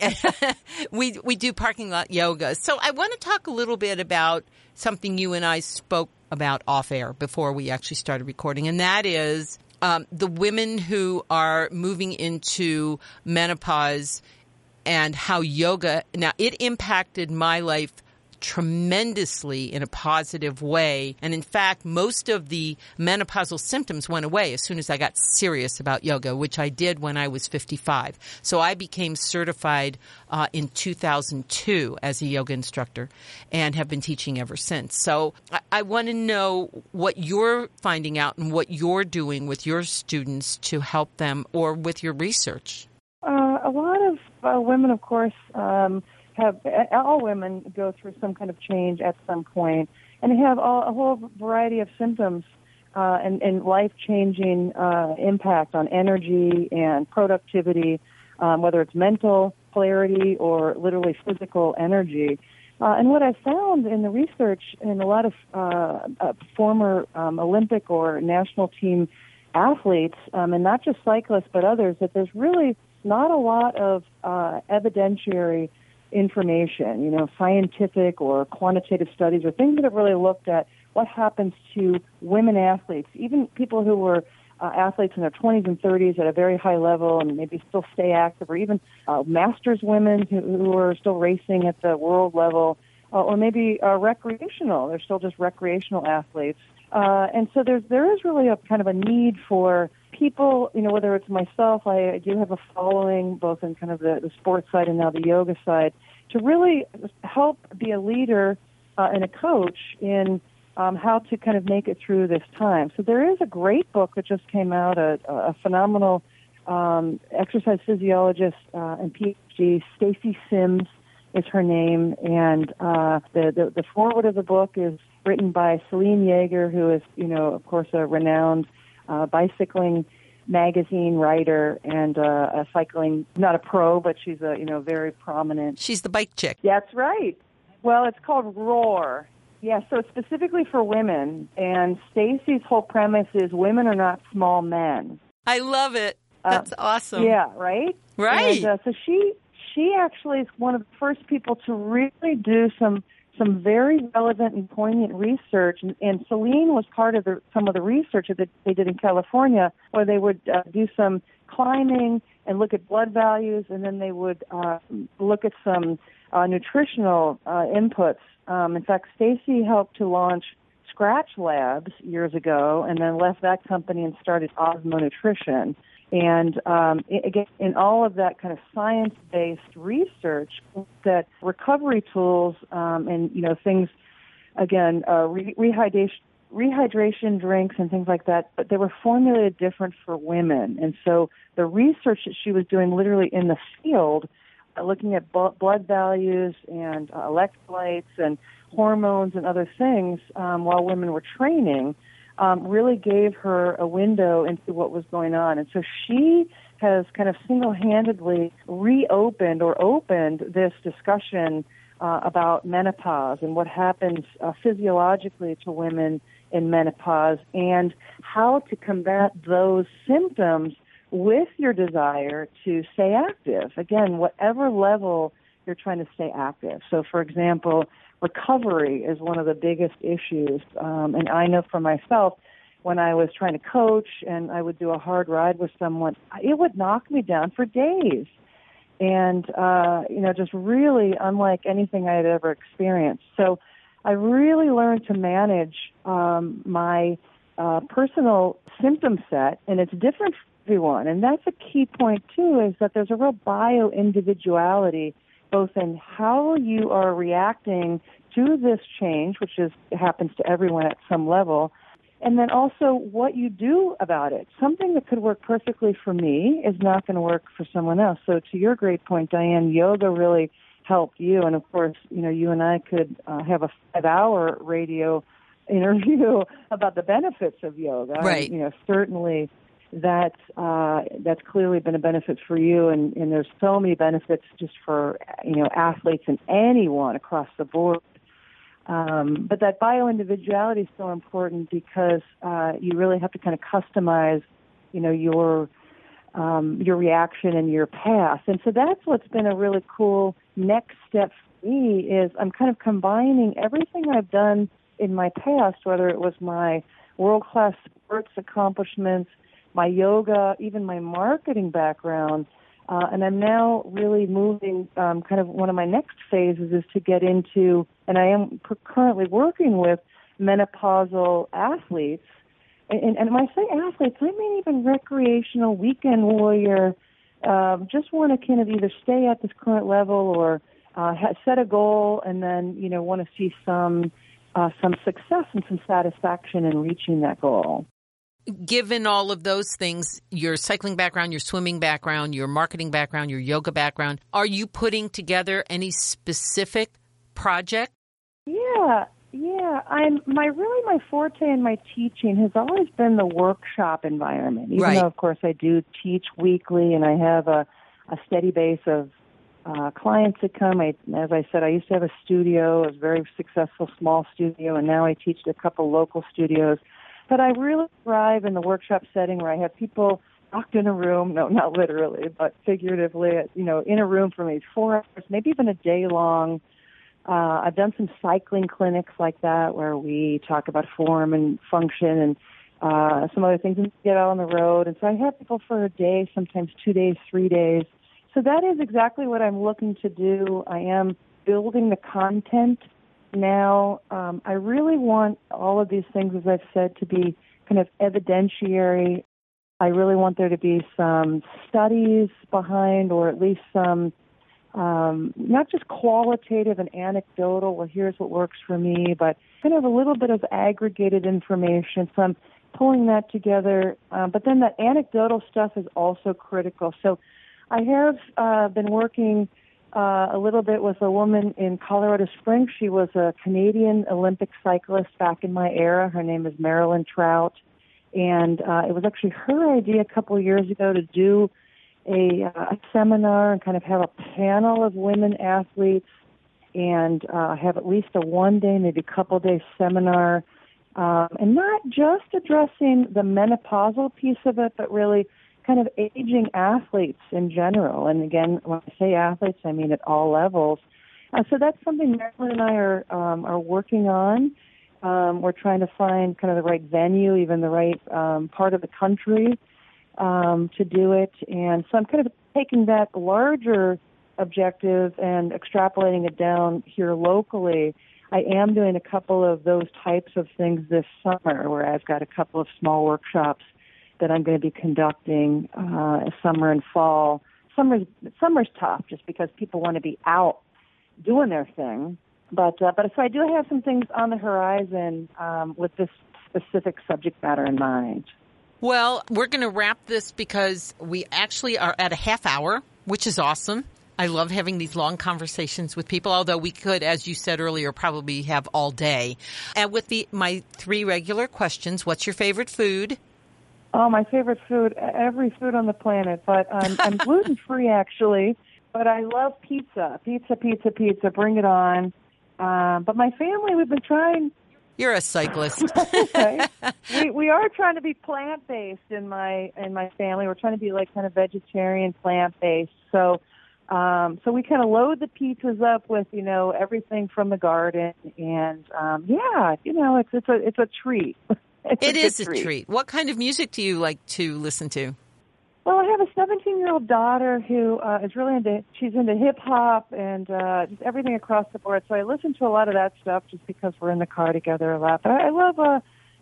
we, we do parking lot yoga. So I want to talk a little bit about something you and I spoke about off air before we actually started recording, and that is um, the women who are moving into menopause and how yoga, now it impacted my life tremendously in a positive way. And in fact, most of the menopausal symptoms went away as soon as I got serious about yoga, which I did when I was fifty-five. So I became certified uh, in two thousand two as a yoga instructor and have been teaching ever since. So I, I want to know what you're finding out and what you're doing with your students to help them, or with your research. Uh, a lot of uh, women, of course, um, have all women go through some kind of change at some point, and they have all, a whole variety of symptoms uh, and, and life-changing uh, impact on energy and productivity, um, whether it's mental clarity or literally physical energy. Uh, and what I found in the research in a lot of uh, uh, former um, Olympic or national team athletes, um, and not just cyclists but others, that there's really not a lot of uh, evidentiary information, you know, scientific or quantitative studies or things that have really looked at what happens to women athletes, even people who were uh, athletes in their twenties and thirties at a very high level and maybe still stay active, or even uh, masters women who, who are still racing at the world level, uh, or maybe uh, recreational. They're still just recreational athletes. Uh, and so there's, there is really a kind of a need for people, you know, whether it's myself, I, I do have a following both in kind of the, the sports side and now the yoga side, to really help be a leader uh, and a coach in um, how to kind of make it through this time. So there is a great book that just came out, a, a phenomenal um, exercise physiologist uh, and PhD, Stacy Sims is her name, and uh, the, the, the foreword of the book is written by Celine Yeager, who is, you know, of course, a renowned uh, bicycling magazine writer and uh, a cycling, not a pro, but she's a, you know, very prominent. She's the bike chick. That's right. Well, it's called Roar. Yeah, so it's specifically for women, and Stacy's whole premise is women are not small men. I love it. That's uh, awesome. Yeah, right? Right. And, uh, so she she actually is one of the first people to really do some some very relevant and poignant research, and, and Celine was part of the, some of the research that they did in California, where they would uh, do some climbing and look at blood values, and then they would uh, look at some uh, nutritional uh, inputs. Um, in fact, Stacy helped to launch Scratch Labs years ago, and then left that company and started Osmo Nutrition. And um, again, in all of that kind of science-based research, that recovery tools um, and, you know, things, again, uh, re- rehydration, rehydration drinks and things like that, but they were formulated different for women. And so the research that she was doing literally in the field, uh, looking at b- blood values and uh, electrolytes and hormones and other things um, while women were training, Um, really gave her a window into what was going on. And so she has kind of single-handedly reopened or opened this discussion uh, about menopause and what happens uh, physiologically to women in menopause and how to combat those symptoms with your desire to stay active. Again, whatever level you're trying to stay active. So, for example, recovery is one of the biggest issues. Um, and I know for myself, when I was trying to coach and I would do a hard ride with someone, it would knock me down for days. And, uh, you know, just really unlike anything I had ever experienced. So I really learned to manage um, my uh, personal symptom set, and it's different for everyone. And that's a key point, too, is that there's a real bio-individuality both in how you are reacting to this change, which is happens to everyone at some level, and then also what you do about it. Something that could work perfectly for me is not going to work for someone else. So to your great point, Diane, yoga really helped you. And, of course, you know, you and I could uh, have a five-hour radio interview about the benefits of yoga. Right. And, you know, certainly that uh, that's clearly been a benefit for you, and, and there's so many benefits just for, you know, athletes and anyone across the board. Um, but that bio-individuality is so important because uh, you really have to kind of customize, you know, your um, your reaction and your path. And so that's what's been a really cool next step for me is I'm kind of combining everything I've done in my past, whether it was my world-class sports accomplishments, my yoga, even my marketing background. Uh, and I'm now really moving, um, kind of one of my next phases is to get into, and I am per- currently working with menopausal athletes. And, and when I say athletes, I mean even recreational, weekend warrior, uh, just want to kind of either stay at this current level or uh, ha- set a goal and then, you know, want to see some uh, some success and some satisfaction in reaching that goal. Given all of those things, your cycling background, your swimming background, your marketing background, your yoga background, are you putting together any specific project? Yeah, yeah. I'm my really my forte in my teaching has always been the workshop environment. Even Right. though, of course, I do teach weekly and I have a, a steady base of uh, clients that come. I, as I said, I used to have a studio, a very successful small studio, and now I teach at a couple local studios. But I really thrive in the workshop setting where I have people locked in a room, no, not literally, but figuratively, you know, in a room for maybe four hours, maybe even a day long. Uh, I've done some cycling clinics like that where we talk about form and function and uh, some other things and get out on the road. And so I have people for a day, sometimes two days, three days. So that is exactly what I'm looking to do. I am building the content now. um, I really want all of these things, as I've said, to be kind of evidentiary. I really want there to be some studies behind, or at least some, um, not just qualitative and anecdotal, well, here's what works for me, but kind of a little bit of aggregated information. So I'm pulling that together. Um, but then that anecdotal stuff is also critical. So I have uh, been working Uh, a little bit with a woman in Colorado Springs. She was a Canadian Olympic cyclist back in my era. Her name is Marilyn Trout. And uh, it was actually her idea a couple of years ago to do a, uh, a seminar and kind of have a panel of women athletes and uh, have at least a one-day, maybe couple-day seminar. Um, and not just addressing the menopausal piece of it, but really kind of aging athletes in general. And again, when I say athletes, I mean at all levels. Uh, so that's something Marilyn and I are um, are working on. Um, we're trying to find kind of the right venue, even the right um, part of the country um, to do it. And so I'm kind of taking that larger objective and extrapolating it down here locally. I am doing a couple of those types of things this summer where I've got a couple of small workshops that I'm going to be conducting uh, summer and fall. Summer's summer's tough just because people want to be out doing their thing. But uh, but so I do have some things on the horizon um, with this specific subject matter in mind. Well, we're going to wrap this because we actually are at a half hour, which is awesome. I love having these long conversations with people, although we could, as you said earlier, probably have all day. And with the my three regular questions, what's your favorite food? Oh, my favorite food, every food on the planet, but I'm, I'm gluten-free actually, but I love pizza, pizza, pizza, pizza, bring it on. Um, but my family, we've been trying. You're a cyclist. Okay. We we are trying to be plant-based in my in my family. We're trying to be like kind of vegetarian, plant-based. So um, so we kind of load the pizzas up with, you know, everything from the garden, and um, yeah, you know, it's it's a it's a treat. It's It a is a treat. treat. What kind of music do you like to listen to? Well, I have a seventeen-year-old daughter who uh, is really into, she's into hip-hop and uh, just everything across the board. So I listen to a lot of that stuff just because we're in the car together a lot. But I, I love uh,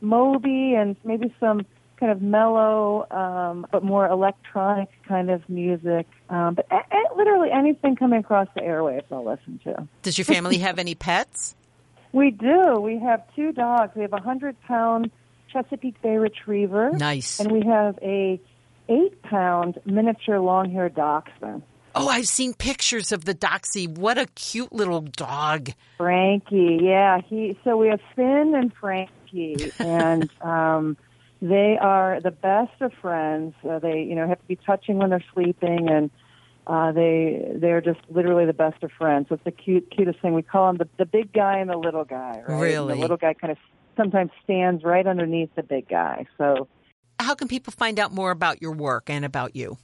Moby and maybe some kind of mellow um, but more electronic kind of music. Um, but a- a- literally anything coming across the airwaves I'll listen to. Does your family have any pets? We do. We have two dogs. We have a one hundred pound Chesapeake Bay Retriever. Nice. And we have a eight pound miniature long-haired dachshund. Oh, I've seen pictures of the Doxy. What a cute little dog. Frankie, yeah. He. So we have Finn and Frankie, and um, they are the best of friends. Uh, they, you know, have to be touching when they're sleeping, and uh, they they're just literally the best of friends. So it's the cute, cutest thing. We call them the, the big guy and the little guy, right? Really? And the little guy kind of sometimes stands right underneath the big guy. So how can people find out more about your work and about you?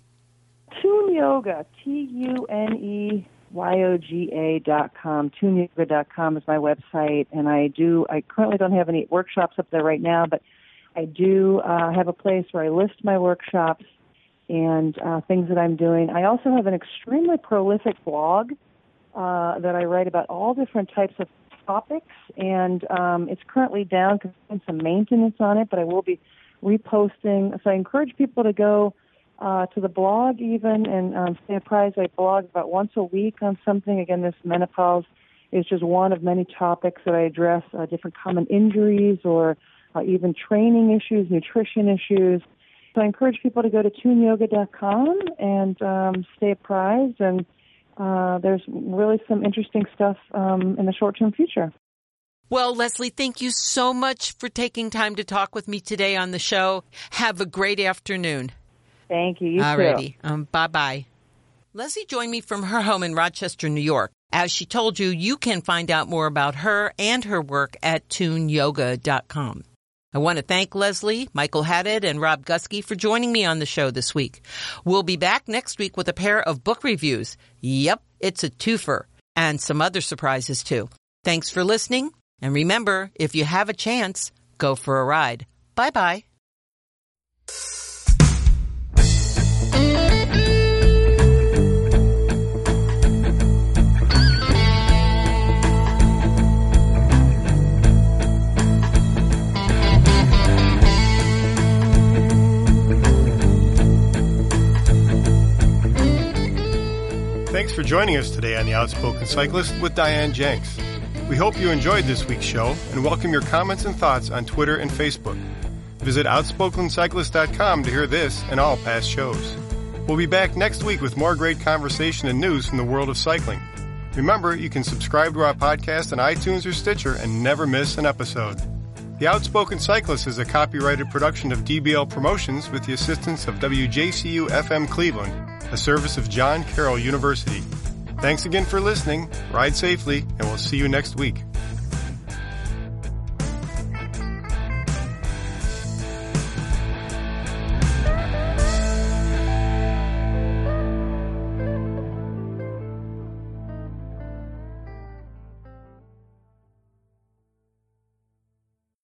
Tune Yoga, T U N E Y O G A dot com. Tune Yoga dot com is my website, and I do. I currently don't have any workshops up there right now, but I do uh, have a place where I list my workshops and uh, things that I'm doing. I also have an extremely prolific blog uh, that I write about all different types of topics, and um, it's currently down because there's some maintenance on it, but I will be reposting. So I encourage people to go uh, to the blog even and um, stay apprised. I blog about once a week on something. Again, this menopause is just one of many topics that I address, uh, different common injuries or uh, even training issues, nutrition issues. So I encourage people to go to tune yoga dot com and um, stay apprised, and uh, there's really some interesting stuff um, in the short-term future. Well, Leslie, thank you so much for taking time to talk with me today on the show. Have a great afternoon. Thank you. You Alrighty. too. Um, bye-bye. Leslie joined me from her home in Rochester, New York. As she told you, you can find out more about her and her work at tune yoga dot com. I want to thank Leslie, Michael Haddad, and Rob Gusky for joining me on the show this week. We'll be back next week with a pair of book reviews. Yep, it's a twofer. And some other surprises, too. Thanks for listening. And remember, if you have a chance, go for a ride. Bye-bye. Thanks for joining us today on The Outspoken Cyclist with Diane Jenks. We hope you enjoyed this week's show and welcome your comments and thoughts on Twitter and Facebook. Visit outspoken cyclist dot com to hear this and all past shows. We'll be back next week with more great conversation and news from the world of cycling. Remember, you can subscribe to our podcast on iTunes or Stitcher and never miss an episode. The Outspoken Cyclist is a copyrighted production of D B L Promotions with the assistance of W J C U F M Cleveland, a service of John Carroll University. Thanks again for listening, ride safely, and we'll see you next week.